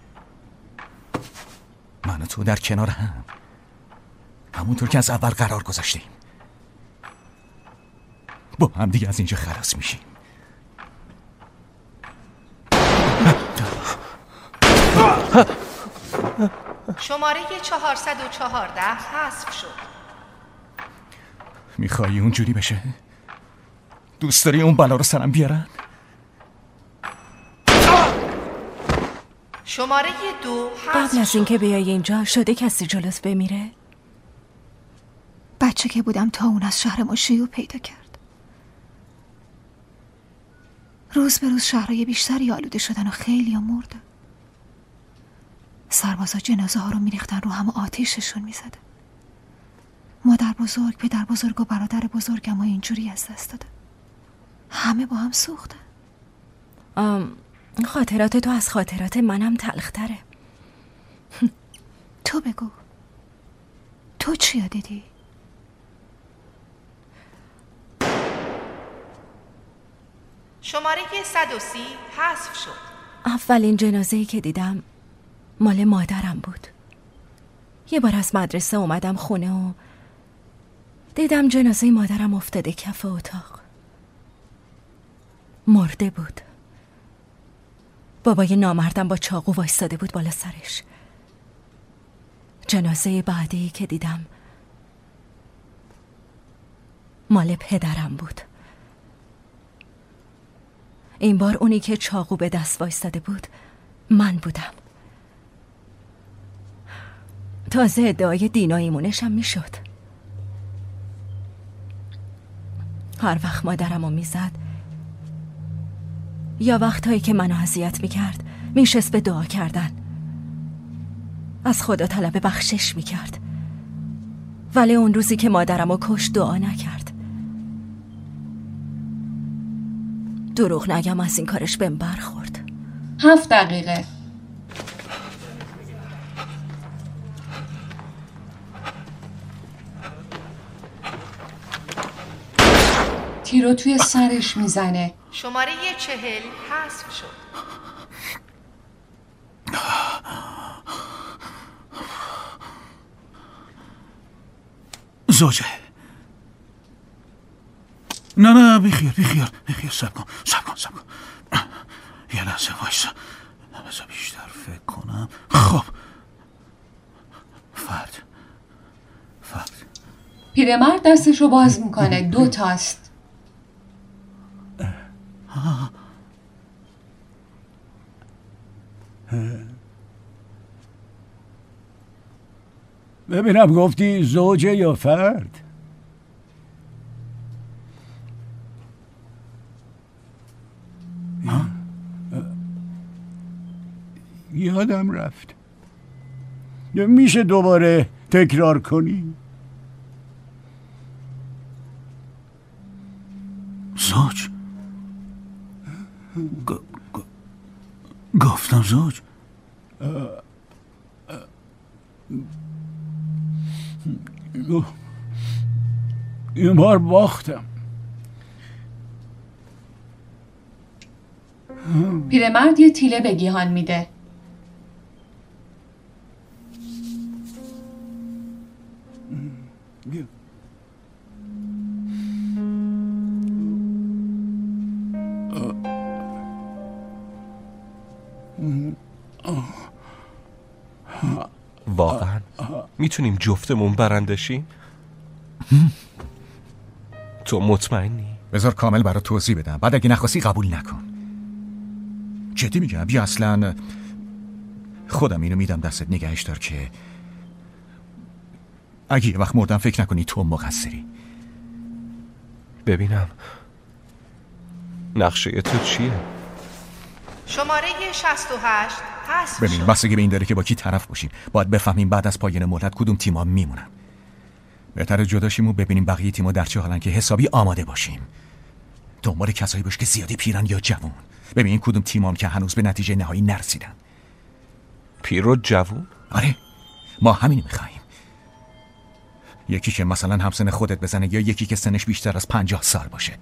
Speaker 11: من و تو در کنار هم، همونطور که از اول قرار گذاشتیم. با هم دیگه از اینجا خلاص میشیم.
Speaker 7: شماره چهارصد و چهارده حذف شد.
Speaker 11: میخوایی اونجوری بشه؟ دوست داری اون بلا رو سرم بیارن؟
Speaker 7: شماره دو حذف
Speaker 10: قبل از اینکه بیای اینجا شده کسی جلوس بمیره؟
Speaker 9: بچه که بودم تا اون از شهر ما شیوع پیدا کرد. روز به روز شهرهای بیشتری آلوده شدن و خیلی ها مردن. سربازا جنازه ها رو میریختن رو هم آتیششون میزدن. مادر بزرگ، پدر بزرگ و برادر بزرگ اما اینجوری از دست دادن. همه با هم سوختن.
Speaker 10: آم، خاطرات تو از خاطرات منم تلختره.
Speaker 9: تو بگو، تو چی دیدی؟
Speaker 7: شماره صد و سی حذف شد.
Speaker 10: اولین جنازه‌ای که دیدم مال مادرم بود. یه بار از مدرسه اومدم خونه و دیدم جنازه مادرم افتاده کف اتاق. مرده بود. بابای نامردم با چاقو وایستاده بود بالا سرش. جنازه بعدی که دیدم مال پدرم بود. این بار اونی که چاقو به دست وایستاده بود من بودم. تازه ادعای دیناییمونشم میشد. هر وقت مادرمو میزد یا وقتهایی که منو اذیت میکرد میشست به دعا کردن. از خدا طلب بخشش میکرد. ولی اون روزی که مادرمو کشت دعا نکرد. دروغ نگم از این کارش بهم برخورد.
Speaker 2: هفت دقیقه. تیرو توی سرش میزنه.
Speaker 7: شماره چهل حذف شد.
Speaker 12: زوجه. نه نه بیخیال بیخیال بیخیال سب کن سب کن سب کن یه لحظه وایسا بذار بیشتر فکر کنم. خب فرد فرد
Speaker 2: پیرمرد دستشو باز میکنه. دو تاست.
Speaker 16: ببینم گفتی زوجه یا فرد؟ یادم رفت. میشه دوباره تکرار کنی؟
Speaker 12: زوج گ... گ... گفتم زوج.
Speaker 16: این بار باختم.
Speaker 2: پیرمرد یه تیله به گیهان میده.
Speaker 15: واقعا میتونیم جفتمون برنده شیم؟ تو مطمئنی؟
Speaker 11: بذار کامل برات توضیح بدم، بعد اگه نخواستی قبول نکن. جدی میگم، بیا اصلا خودم اینو میدم دستت، نگهش دار که اگه یه وقت مردم فکر نکنی تو مقصری.
Speaker 15: ببینم نقشه تو چیه؟
Speaker 7: شماره شصت و هشت حذف
Speaker 11: ببین
Speaker 7: شد.
Speaker 11: بستگی به این داره که با کی طرف باشیم. باید بفهمیم بعد از پایان مهلت کدوم تیم‌ها میمونن. بهتره جداشیم و ببینیم بقیه تیم‌ها در چه حالن که حسابی آماده باشیم. دنبال کسایی باش که زیادی پیرن یا جوون. ببین کدوم تیمام که هنوز به نتیجه نهایی نرسیدن.
Speaker 15: پیر و جوون؟
Speaker 11: آره ما همین میخواییم. یکی که مثلا همسن خودت بزنه یا یکی که سنش بیشتر از پنجاه سال باشه.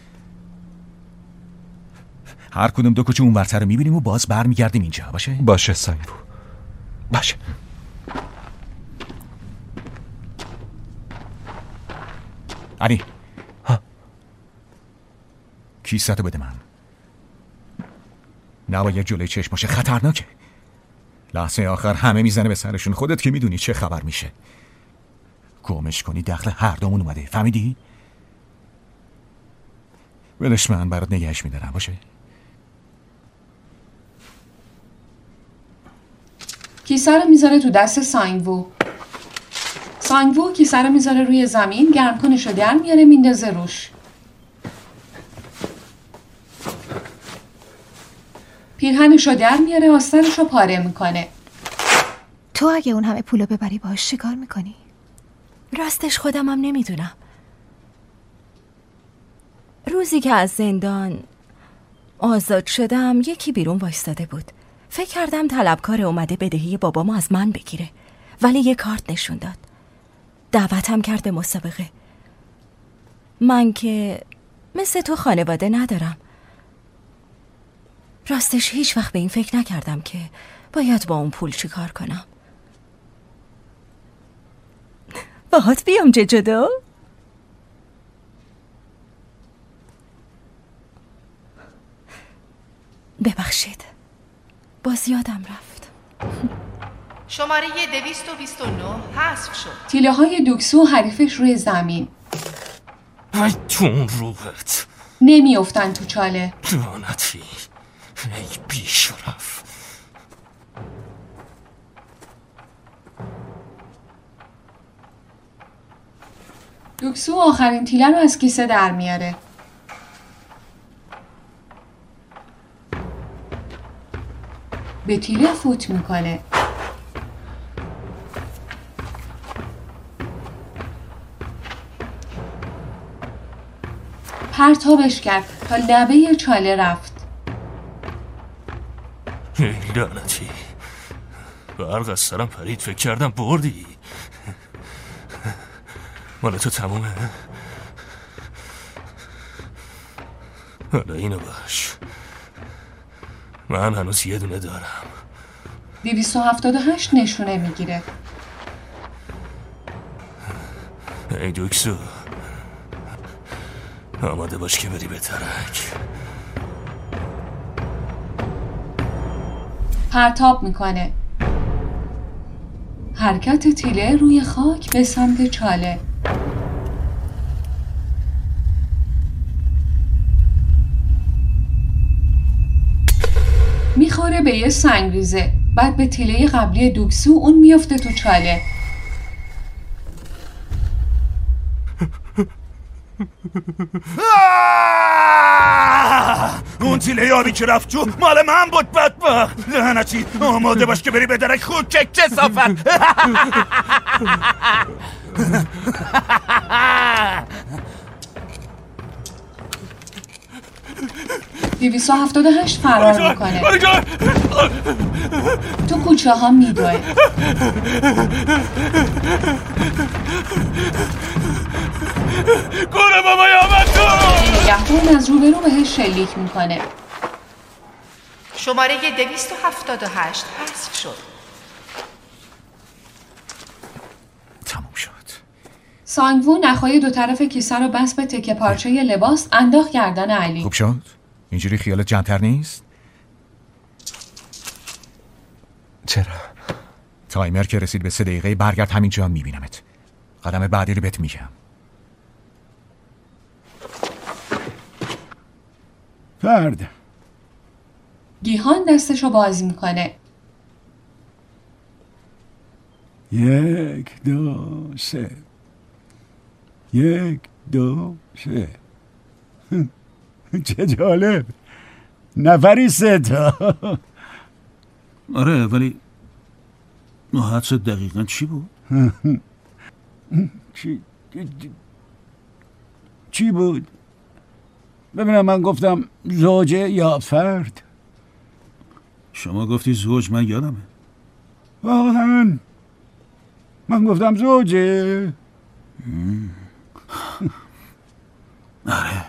Speaker 11: هر کدوم دو کوچه اون برتر رو میبینیم و باز برمیگردیم اینجا. باشه؟
Speaker 15: باشه سنگو. باشه.
Speaker 11: علی ها کیستو بده من. نباید جلوی چشم باشه، خطرناکه. لحظه آخر همه میزنه به سرشون. خودت که میدونی چه خبر میشه. گمش کنی دخل هر دومون اومده. فهمیدی؟ ولش من برات نگهش میدارم. باشه؟
Speaker 2: کیسه رو میذاره تو دست سانگوو. سانگوو کیسه رو میذاره روی زمین، گرمکنشو در میاره میندازه روش. پیرهنشو در میاره، آسترشو پاره میکنه.
Speaker 9: تو اگه اون همه پولو ببری باهاش چیکار میکنی؟
Speaker 10: راستش خودم هم نمیدونم. روزی که از زندان آزاد شدم یکی بیرون وایستاده بود. فکر کردم طلبکار اومده بدهی بابامو از من بگیره، ولی یه کارت نشون داد. دعوتم کرد به مسابقه. من که مثل تو خانواده ندارم. راستش هیچ وقت به این فکر نکردم که باید با اون پول چی کار کنم؟ باهات بیام ججدو؟ ببخشید باز یادم رفت.
Speaker 7: شماره دویست و بیست و نه حذف شد.
Speaker 2: تیله های دوکسو و حریفش روی زمین.
Speaker 14: ای تون روحت
Speaker 2: نمی افتن تو چاله.
Speaker 14: لعنتی ای بیشرف.
Speaker 2: دوکسو آخرین تیله رو از کیسه در میاره. به تیله فوت میکنه. پرتابش کرد تا لبه چاله رفت.
Speaker 14: ای لعنتی برق از سرم پرید. فکر کردم بردی. مال تو تمومه؟ حالا اینو باش، من هنوز یه دونه دارم.
Speaker 2: دویست و هفتاد و هشت نشونه میگیره.
Speaker 14: ای دوکسو آماده باش که بری به ترک.
Speaker 2: پرتاب میکنه. حرکت تیله روی خاک به سمت چاله. میخوره به یه سنگریزه. بعد به تیله قبلی دوکسو اون میفته تو چاله.
Speaker 12: اون تیله یابی که رفت تو مال من بود بدبخت. لعنتی آماده باش که بری به درک خود چک چه صافت.
Speaker 2: دویست و هفتاد و هشت فرار میکنه. تو کوچه ها میدوه.
Speaker 12: گوره بابای آمد تو.
Speaker 2: نگهبان از روبرو بهش شلیک میکنه.
Speaker 7: شماره دویست و هفتاد و هشت حذف شد.
Speaker 11: تموم شد.
Speaker 2: سانگوو نخای دو طرف کیسه رو بس به تکه پارچه لباس انداخت گردن علی.
Speaker 11: خوب شد؟ اینجوری خیالت جمع‌تر نیست؟
Speaker 13: چرا؟
Speaker 11: تایمر که رسید به سه دقیقه برگرد همینجا هم میبینمت. قدم بعدی رو بهت میگم.
Speaker 16: فرد
Speaker 2: گیهان دستشو باز میکنه.
Speaker 16: یک دو سه یک دو سه. چه جالب، نفری سه تا.
Speaker 12: آره ولی حدس دقیقا چی بود؟
Speaker 16: چی چی بود؟ ببینم من گفتم زوجه یا فرد؟
Speaker 12: شما گفتی زوج، من یادمه.
Speaker 16: واقعا من گفتم زوجه.
Speaker 12: آره.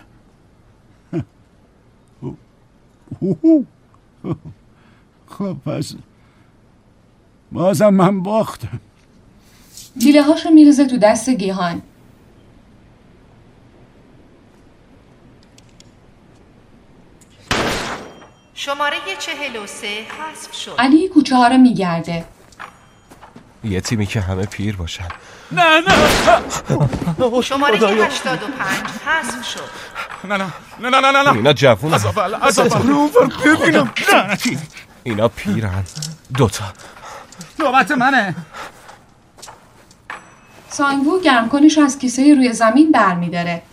Speaker 16: خب پس بازم من باختم.
Speaker 2: تیله هاشو میرزه تو دست گیهان.
Speaker 7: شماره چهل و سه حذف شد.
Speaker 2: علی کوچه ها رو میگرده.
Speaker 15: یه تیمی که همه پیر باشن.
Speaker 12: نه نه.
Speaker 7: شماره هشتاد و پنج حذف شد.
Speaker 12: نه نه نه نه نه نه.
Speaker 15: اینا جوونن.
Speaker 12: عذاب عذاب ببینم. لعنتی.
Speaker 15: اینا پیرن. دوتا.
Speaker 12: نوبت منه.
Speaker 2: سانگوو گرمکنش از کیسه روی زمین در میداره.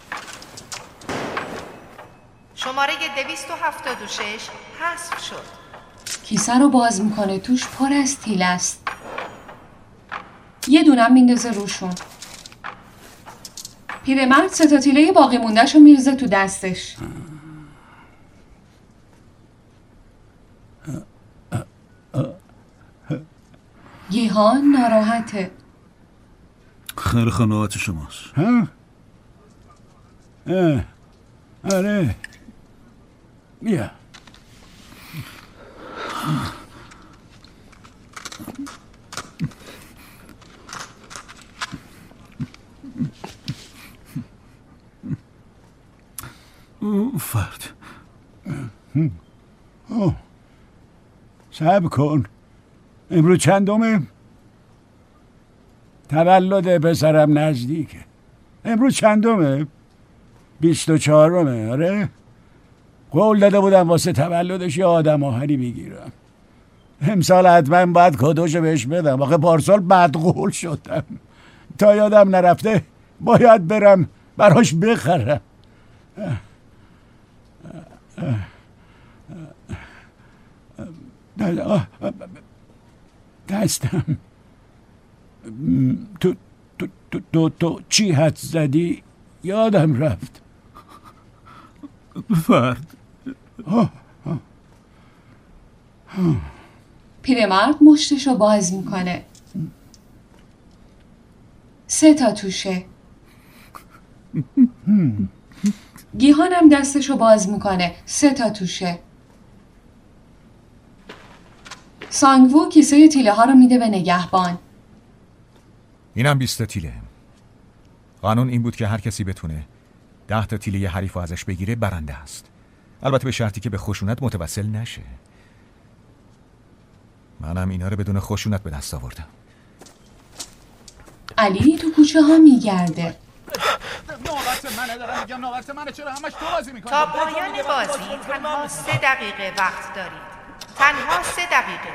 Speaker 7: شماره دویست و هفتاد و شش حذف شد.
Speaker 2: کیسه رو باز میکنه. توش پر از تیله است. یه دونم میندازه روشون. پیرمرد سه تا تیله باقی موندهش رو میرزه تو دستش. گیهان ناراحته.
Speaker 12: خیلی خوب، نوبت شماست.
Speaker 16: ها؟ اه. آره بیا.
Speaker 12: فرد.
Speaker 16: اوه صبر کن. امروز چندمه؟ تولد پسرم نزدیکه. امروز چندمه؟ بیست و چهارمه. آره قول داده بودم واسه تولدش یه آدم آهنی بگیرم. امسال حتما باید کادوشو بهش بدم. آخه پارسال بدقول شدم. تا یادم نرفته باید برم براش بخرم. دستم تو تو تو تو, تو چی حد زدی یادم رفت.
Speaker 12: فرد.
Speaker 2: پیرمرد مشتشو باز میکنه. سه تا توشه. گیهانم دستشو باز میکنه. سه تا توشه. سانگوو کیسه تیله ها رو میده به نگهبان.
Speaker 11: اینم بیست تا تیله. قانون این بود که هر کسی بتونه ده تا تیله ی حریف رو ازش بگیره برنده است. البته به شرطی که به خشونت متوسل نشه. منم اینا رو بدون خشونت به دست آوردم.
Speaker 2: علی تو کوچه ها میگرده.
Speaker 6: نوبت منه دارم میگم نوبت منه. چرا همش تو بازی میکنی؟
Speaker 7: تا پایان بازی تنها سه دقیقه وقت دارید. تنها سه دقیقه.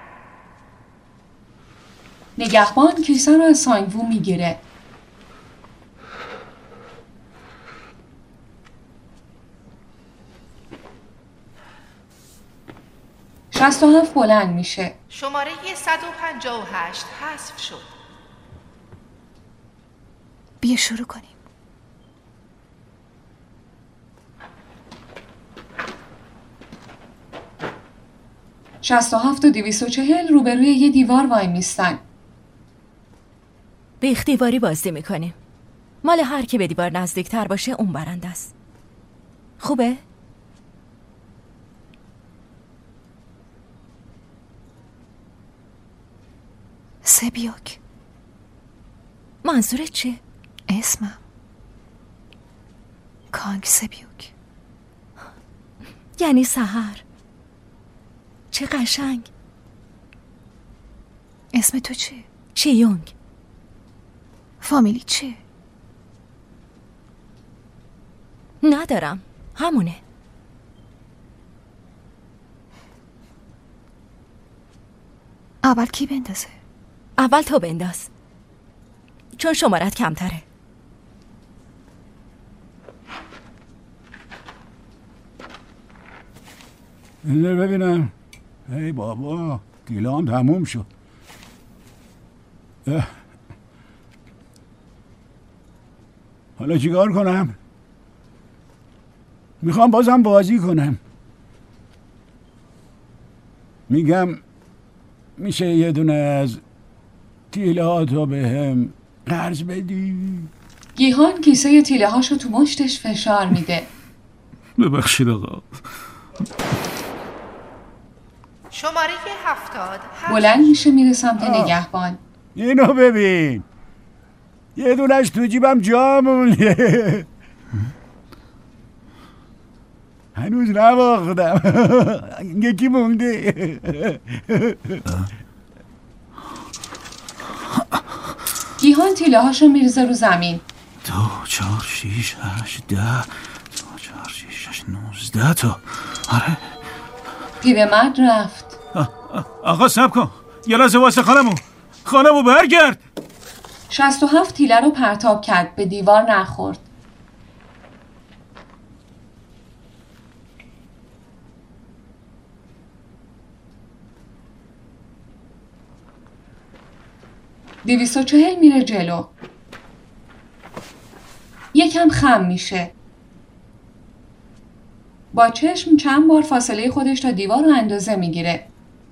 Speaker 2: نگهبان کیسه رو از سانگوو میگیره. شصت و هفت بلند میشه.
Speaker 7: شماره صد و پنجاه و هشت حذف شد.
Speaker 9: بیا شروع کنیم.
Speaker 2: شصت و هفت و دویست و چهل روبروی یه دیوار وای میستن.
Speaker 10: بیخ دیواری بازی میکنیم. مال هر کی به دیوار نزدیک تر باشه اون برنده است. خوبه؟
Speaker 9: سبیوک.
Speaker 10: منظورت چیه؟
Speaker 9: اسمم کانگ سبیوک.
Speaker 10: یعنی سحر. چه قشنگ.
Speaker 9: اسم تو چیه؟
Speaker 10: چیونگ.
Speaker 9: فامیلی چیه؟
Speaker 10: ندارم. همونه.
Speaker 9: اول کی بندازه؟
Speaker 10: اول تو بنداز. چون شمارت کمتره.
Speaker 16: بذار ببینم. ای بابا دیلام تموم شد. اه. حالا چیکار کنم؟ میخوام بازم بازی کنم. میگم میشه یه دونه از تیله ها تو به هم قرض بدی؟
Speaker 2: گیهان کیسه تیله هاشو تو مشتش فشار میده.
Speaker 12: ببخشید آقا.
Speaker 7: شماره هفتاد.
Speaker 2: بلند میشه میره سمت نگهبان.
Speaker 16: اینو ببین. یه دونش تو جیبم جا مونده. هنوز نواختم. یکی مونده.
Speaker 2: گیهان تیله هاشو میرزه رو زمین.
Speaker 12: دو چهار شیش هشت ده. دو چهار شیش هشت نوزده تا. آره
Speaker 2: پیرمرد رفت.
Speaker 12: آقا صبر کن. یه لحظه واسه خانمو. خانمو برگرد.
Speaker 2: شصت و هفت تیله رو پرتاب کرد. به دیوار نخورد. دویست و چهل میره جلو. یکم خم میشه. با چشم چند بار فاصله خودش تا دیوار رو اندازه میگیره.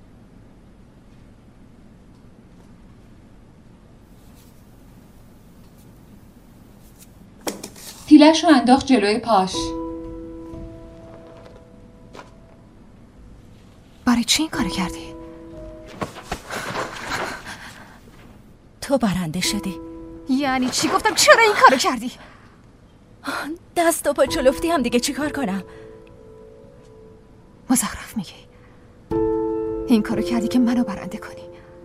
Speaker 2: تیلش رو انداخت جلوی پاش.
Speaker 9: برای چی این کارو کردی؟
Speaker 10: تو برنده شدی.
Speaker 9: یعنی چی؟ گفتم چرا این کارو کردی؟
Speaker 10: دست و پا چلفتی هم دیگه چی کار کنم؟
Speaker 9: مزخرف میگی. این کارو کردی که منو برنده کنی.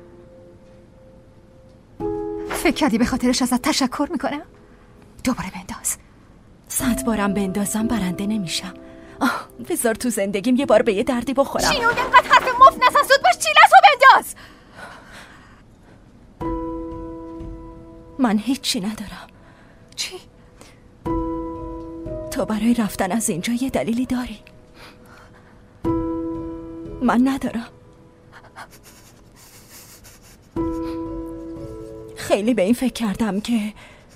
Speaker 9: فکر کردی به خاطرش ازت تشکر میکنم؟ دوباره بنداز.
Speaker 10: صد بارم بندازم برنده نمیشم. آه بذار تو زندگیم یه بار به یه دردی بخورم.
Speaker 9: چینو اینقدر حرف مفت نزن، زود باش چیله‌سو بنداز.
Speaker 10: من هیچی ندارم.
Speaker 9: چی؟
Speaker 10: تو برای رفتن از اینجا یه دلیلی داری؟ من ندارم. خیلی به این فکر کردم که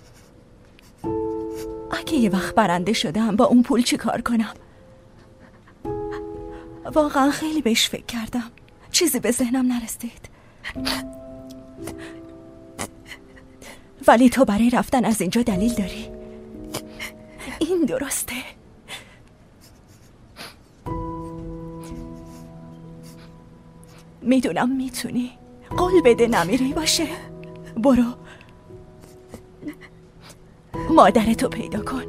Speaker 10: اگه یه وقت برنده شدم با اون پول چی کار کنم. واقعا خیلی بهش فکر کردم، چیزی به ذهنم نرسید. ولی تو برای رفتن از اینجا دلیل داری. این درسته. میدونم میتونی. قول بده نمیری باشه. برو مادرتو پیدا کن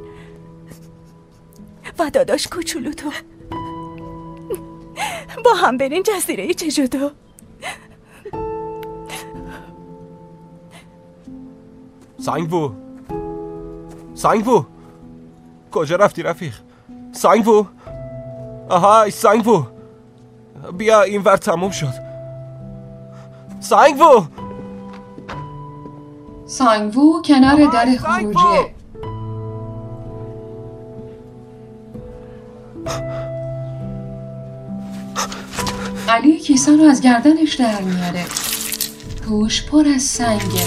Speaker 10: و داداش کوچولو تو، با هم برین جزیره چجودو.
Speaker 15: سنگبو سنگبو کجا رفتی رفیق؟ سنگبو آها سنگبو بیا این ور تموم شد. سنگبو
Speaker 2: سانگوو کنار در خروجیه. علی کیسه رو از گردنش در میاره. توش پر از سنگه.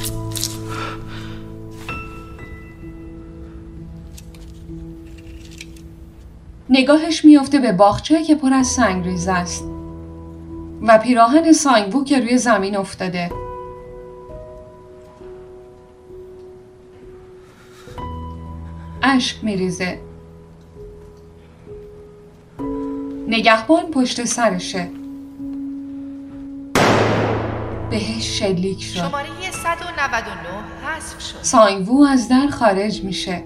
Speaker 2: نگاهش میفته به باغچه که پر از سنگریزه است و پیراهن سانگوو که روی زمین افتاده. اشک میریزه. نگهبان پشت سرشه. بهش شلیک شد.
Speaker 7: شماره صد و نود و نه حذف شد.
Speaker 2: سانگوو از در خارج میشه.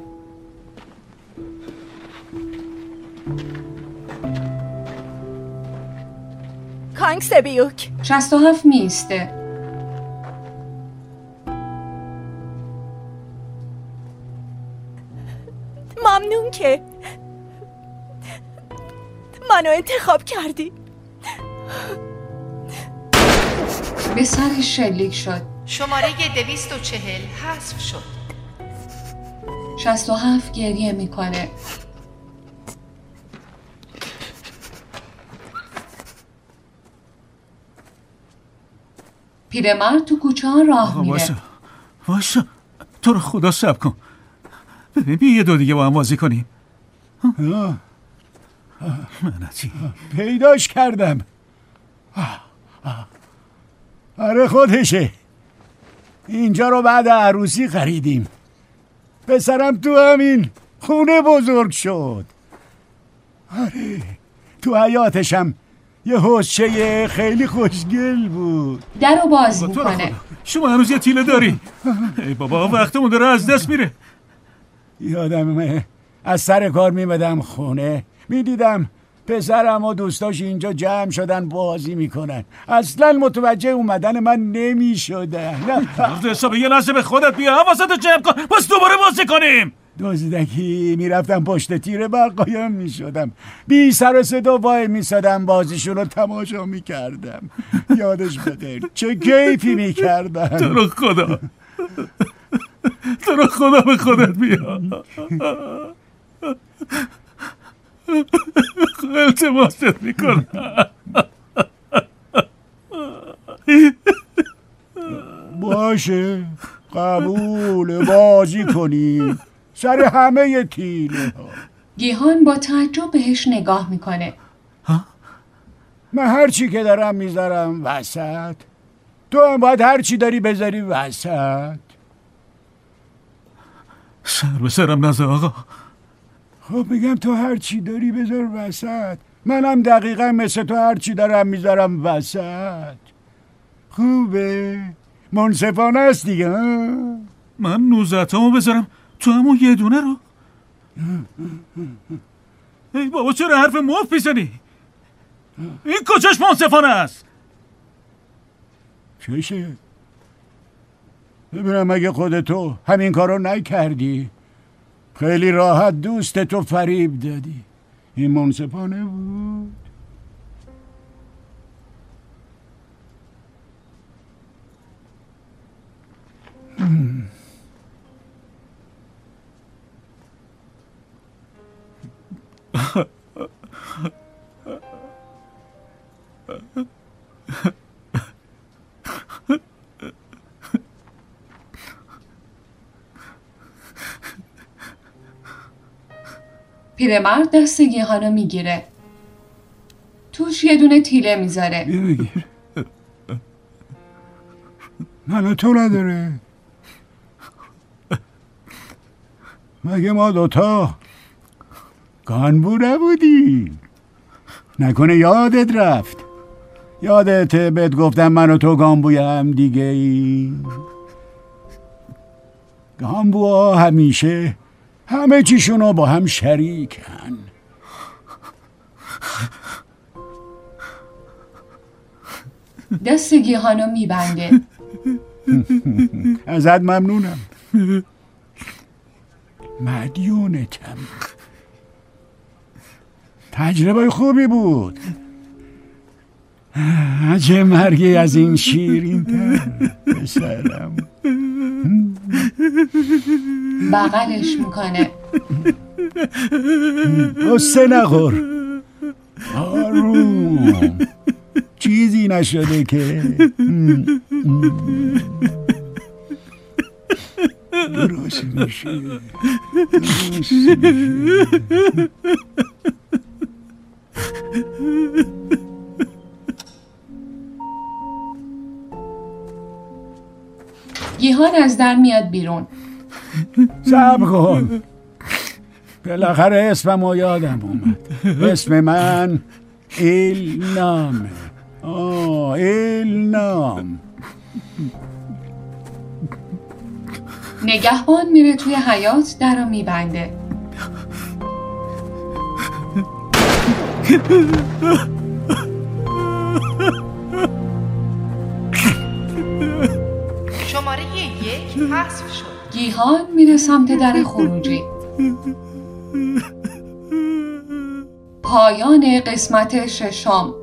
Speaker 10: کانگ سبیوک
Speaker 2: شصت و هفت میسته.
Speaker 10: ممنون که منو انتخاب کردی.
Speaker 2: به سرش شلیک شد.
Speaker 7: شماره دویست و چهل حذف شد.
Speaker 2: شصت و هفت گریه میکنه. پیرمرد تو کوچه ها راه میره.
Speaker 12: واسه واسه تو رو خدا صبر کن. ببین بیا یه دو دیگه با هم بازی کنیم. منتی پیداش کردم. آره خودشه. اینجا رو بعد عروسی خریدیم. پسرم تو همین خونه بزرگ شد. آره تو حیاتشم یه حوضچه خیلی خوشگل بود.
Speaker 2: در رو باز میکنه.
Speaker 12: شما هنوز یه تیله داری؟ ای بابا وقتمون داره از دست میره. یادمه از سر کار میمدم خونه میدیدم پسرم و دوستاش اینجا جمع شدن بازی میکنن. اصلا متوجه اومدن من نمیشدن. حساب یه لحظه به خودت بیا، حواستو جمع کن، بس دوباره بازی کنیم. دزدکی میرفتم پشت تیر برقایم میشدم، بی سر و صدا وای میسادم بازیشون رو تماشا میکردم. یادش بخیر چه کیفی میکردم. تو رو خدا تو رو خدا به خودت بیا. التماست میکنم. باشه قبول بازی کنی سر همه تیله ها.
Speaker 2: گیهان با تعجب بهش نگاه میکنه.
Speaker 16: من هر چی که دارم میذارم وسط، تو هم باید هر چی داری بذاری وسط. سر به سرم نزد آقا. خب میگم تو هر چی داری بذار وسط، منم دقیقا مثل تو هر چی دارم میذارم وسط. خوبه؟ منصفانه است دیگه. من نوزده‌تامو بذارم تو همون یه دونه رو؟
Speaker 12: ای بابا چرا حرف مفت میزنی؟ این کجاش منصفانه است؟
Speaker 16: چشه؟ ببینم مگه خودتو همین کارو نکردی؟ خیلی راحت دوست تو فریب دادی. این منصفانه بود؟
Speaker 2: پیرمرد دست گیهانو میگیره، توش یه دونه تیله میذاره.
Speaker 16: بگیر. من تو نداره. مگه ما دوتا گانبو نبودی؟ نکنه یادت رفت؟ یادت بهت گفتم من و تو گانبوی هم دیگه ای؟ گانبوها همیشه همه چیشونو با هم شریکن.
Speaker 2: دست گیهانو میبنده.
Speaker 16: ازت ممنونم، مدیونتم. تجربه خوبی بود. چه مرگی از این شیرین تر بسرم.
Speaker 2: بغلش میکنه.
Speaker 16: قصه نخور، آروم، چیزی نشده که. درست میشه، درست میشه.
Speaker 2: گیهان از در میاد بیرون.
Speaker 16: صبر کن، بالاخره اسممو یادم اومد. اسم من ایلنامه. آه ایلنام.
Speaker 2: نگهبان میره توی حیاط در رو میبنده.
Speaker 7: شماره یک حذف شد.
Speaker 2: گیهان میره سمت در خروجی. پایان قسمت ششم.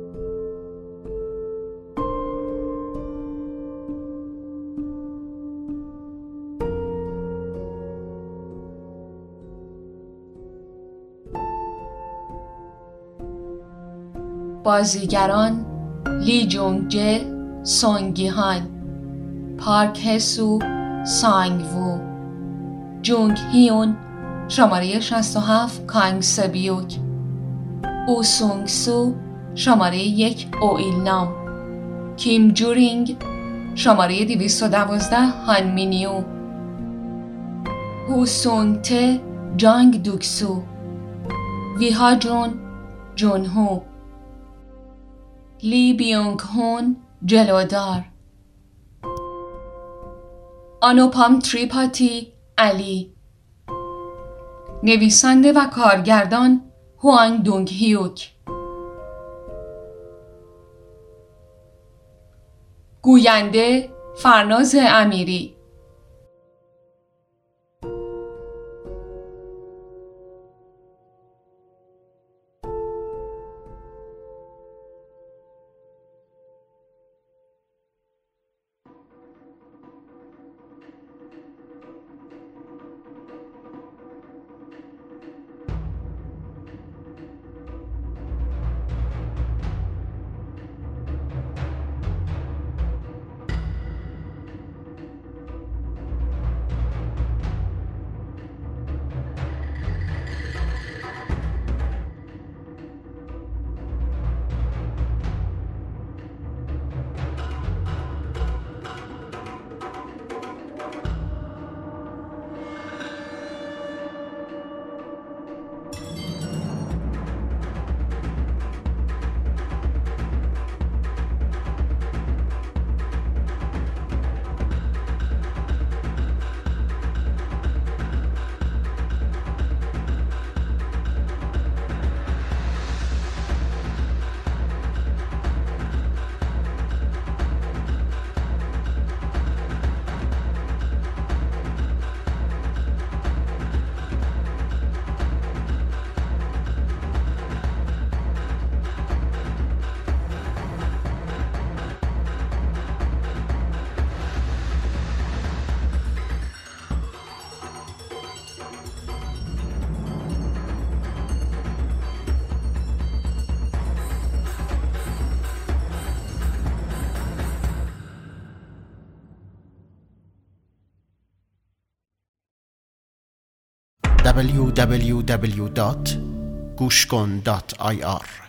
Speaker 2: بازیگران: لی جونگ جه، سونگ گیهان، پارک هسو، سانگ وو، جونگ هیون، شماره شصت و هفت، کانگ سبیوک، او سونگ سو، شماره یک، او ایلنام، کیم جورینگ، شماره دویست و دوازده، هان مینیو، هو سونگ ته، جانگ دوکسو، ویها جون، جون هو، لی بیونگ هون، جلودار، آنوپام تریپاتی، علی، نویسنده و کارگردان هوانگ دونگ هیوک، گوینده فرناز امیری.
Speaker 1: دبلیو دبلیو دبلیو دات گوشکن دات آی آر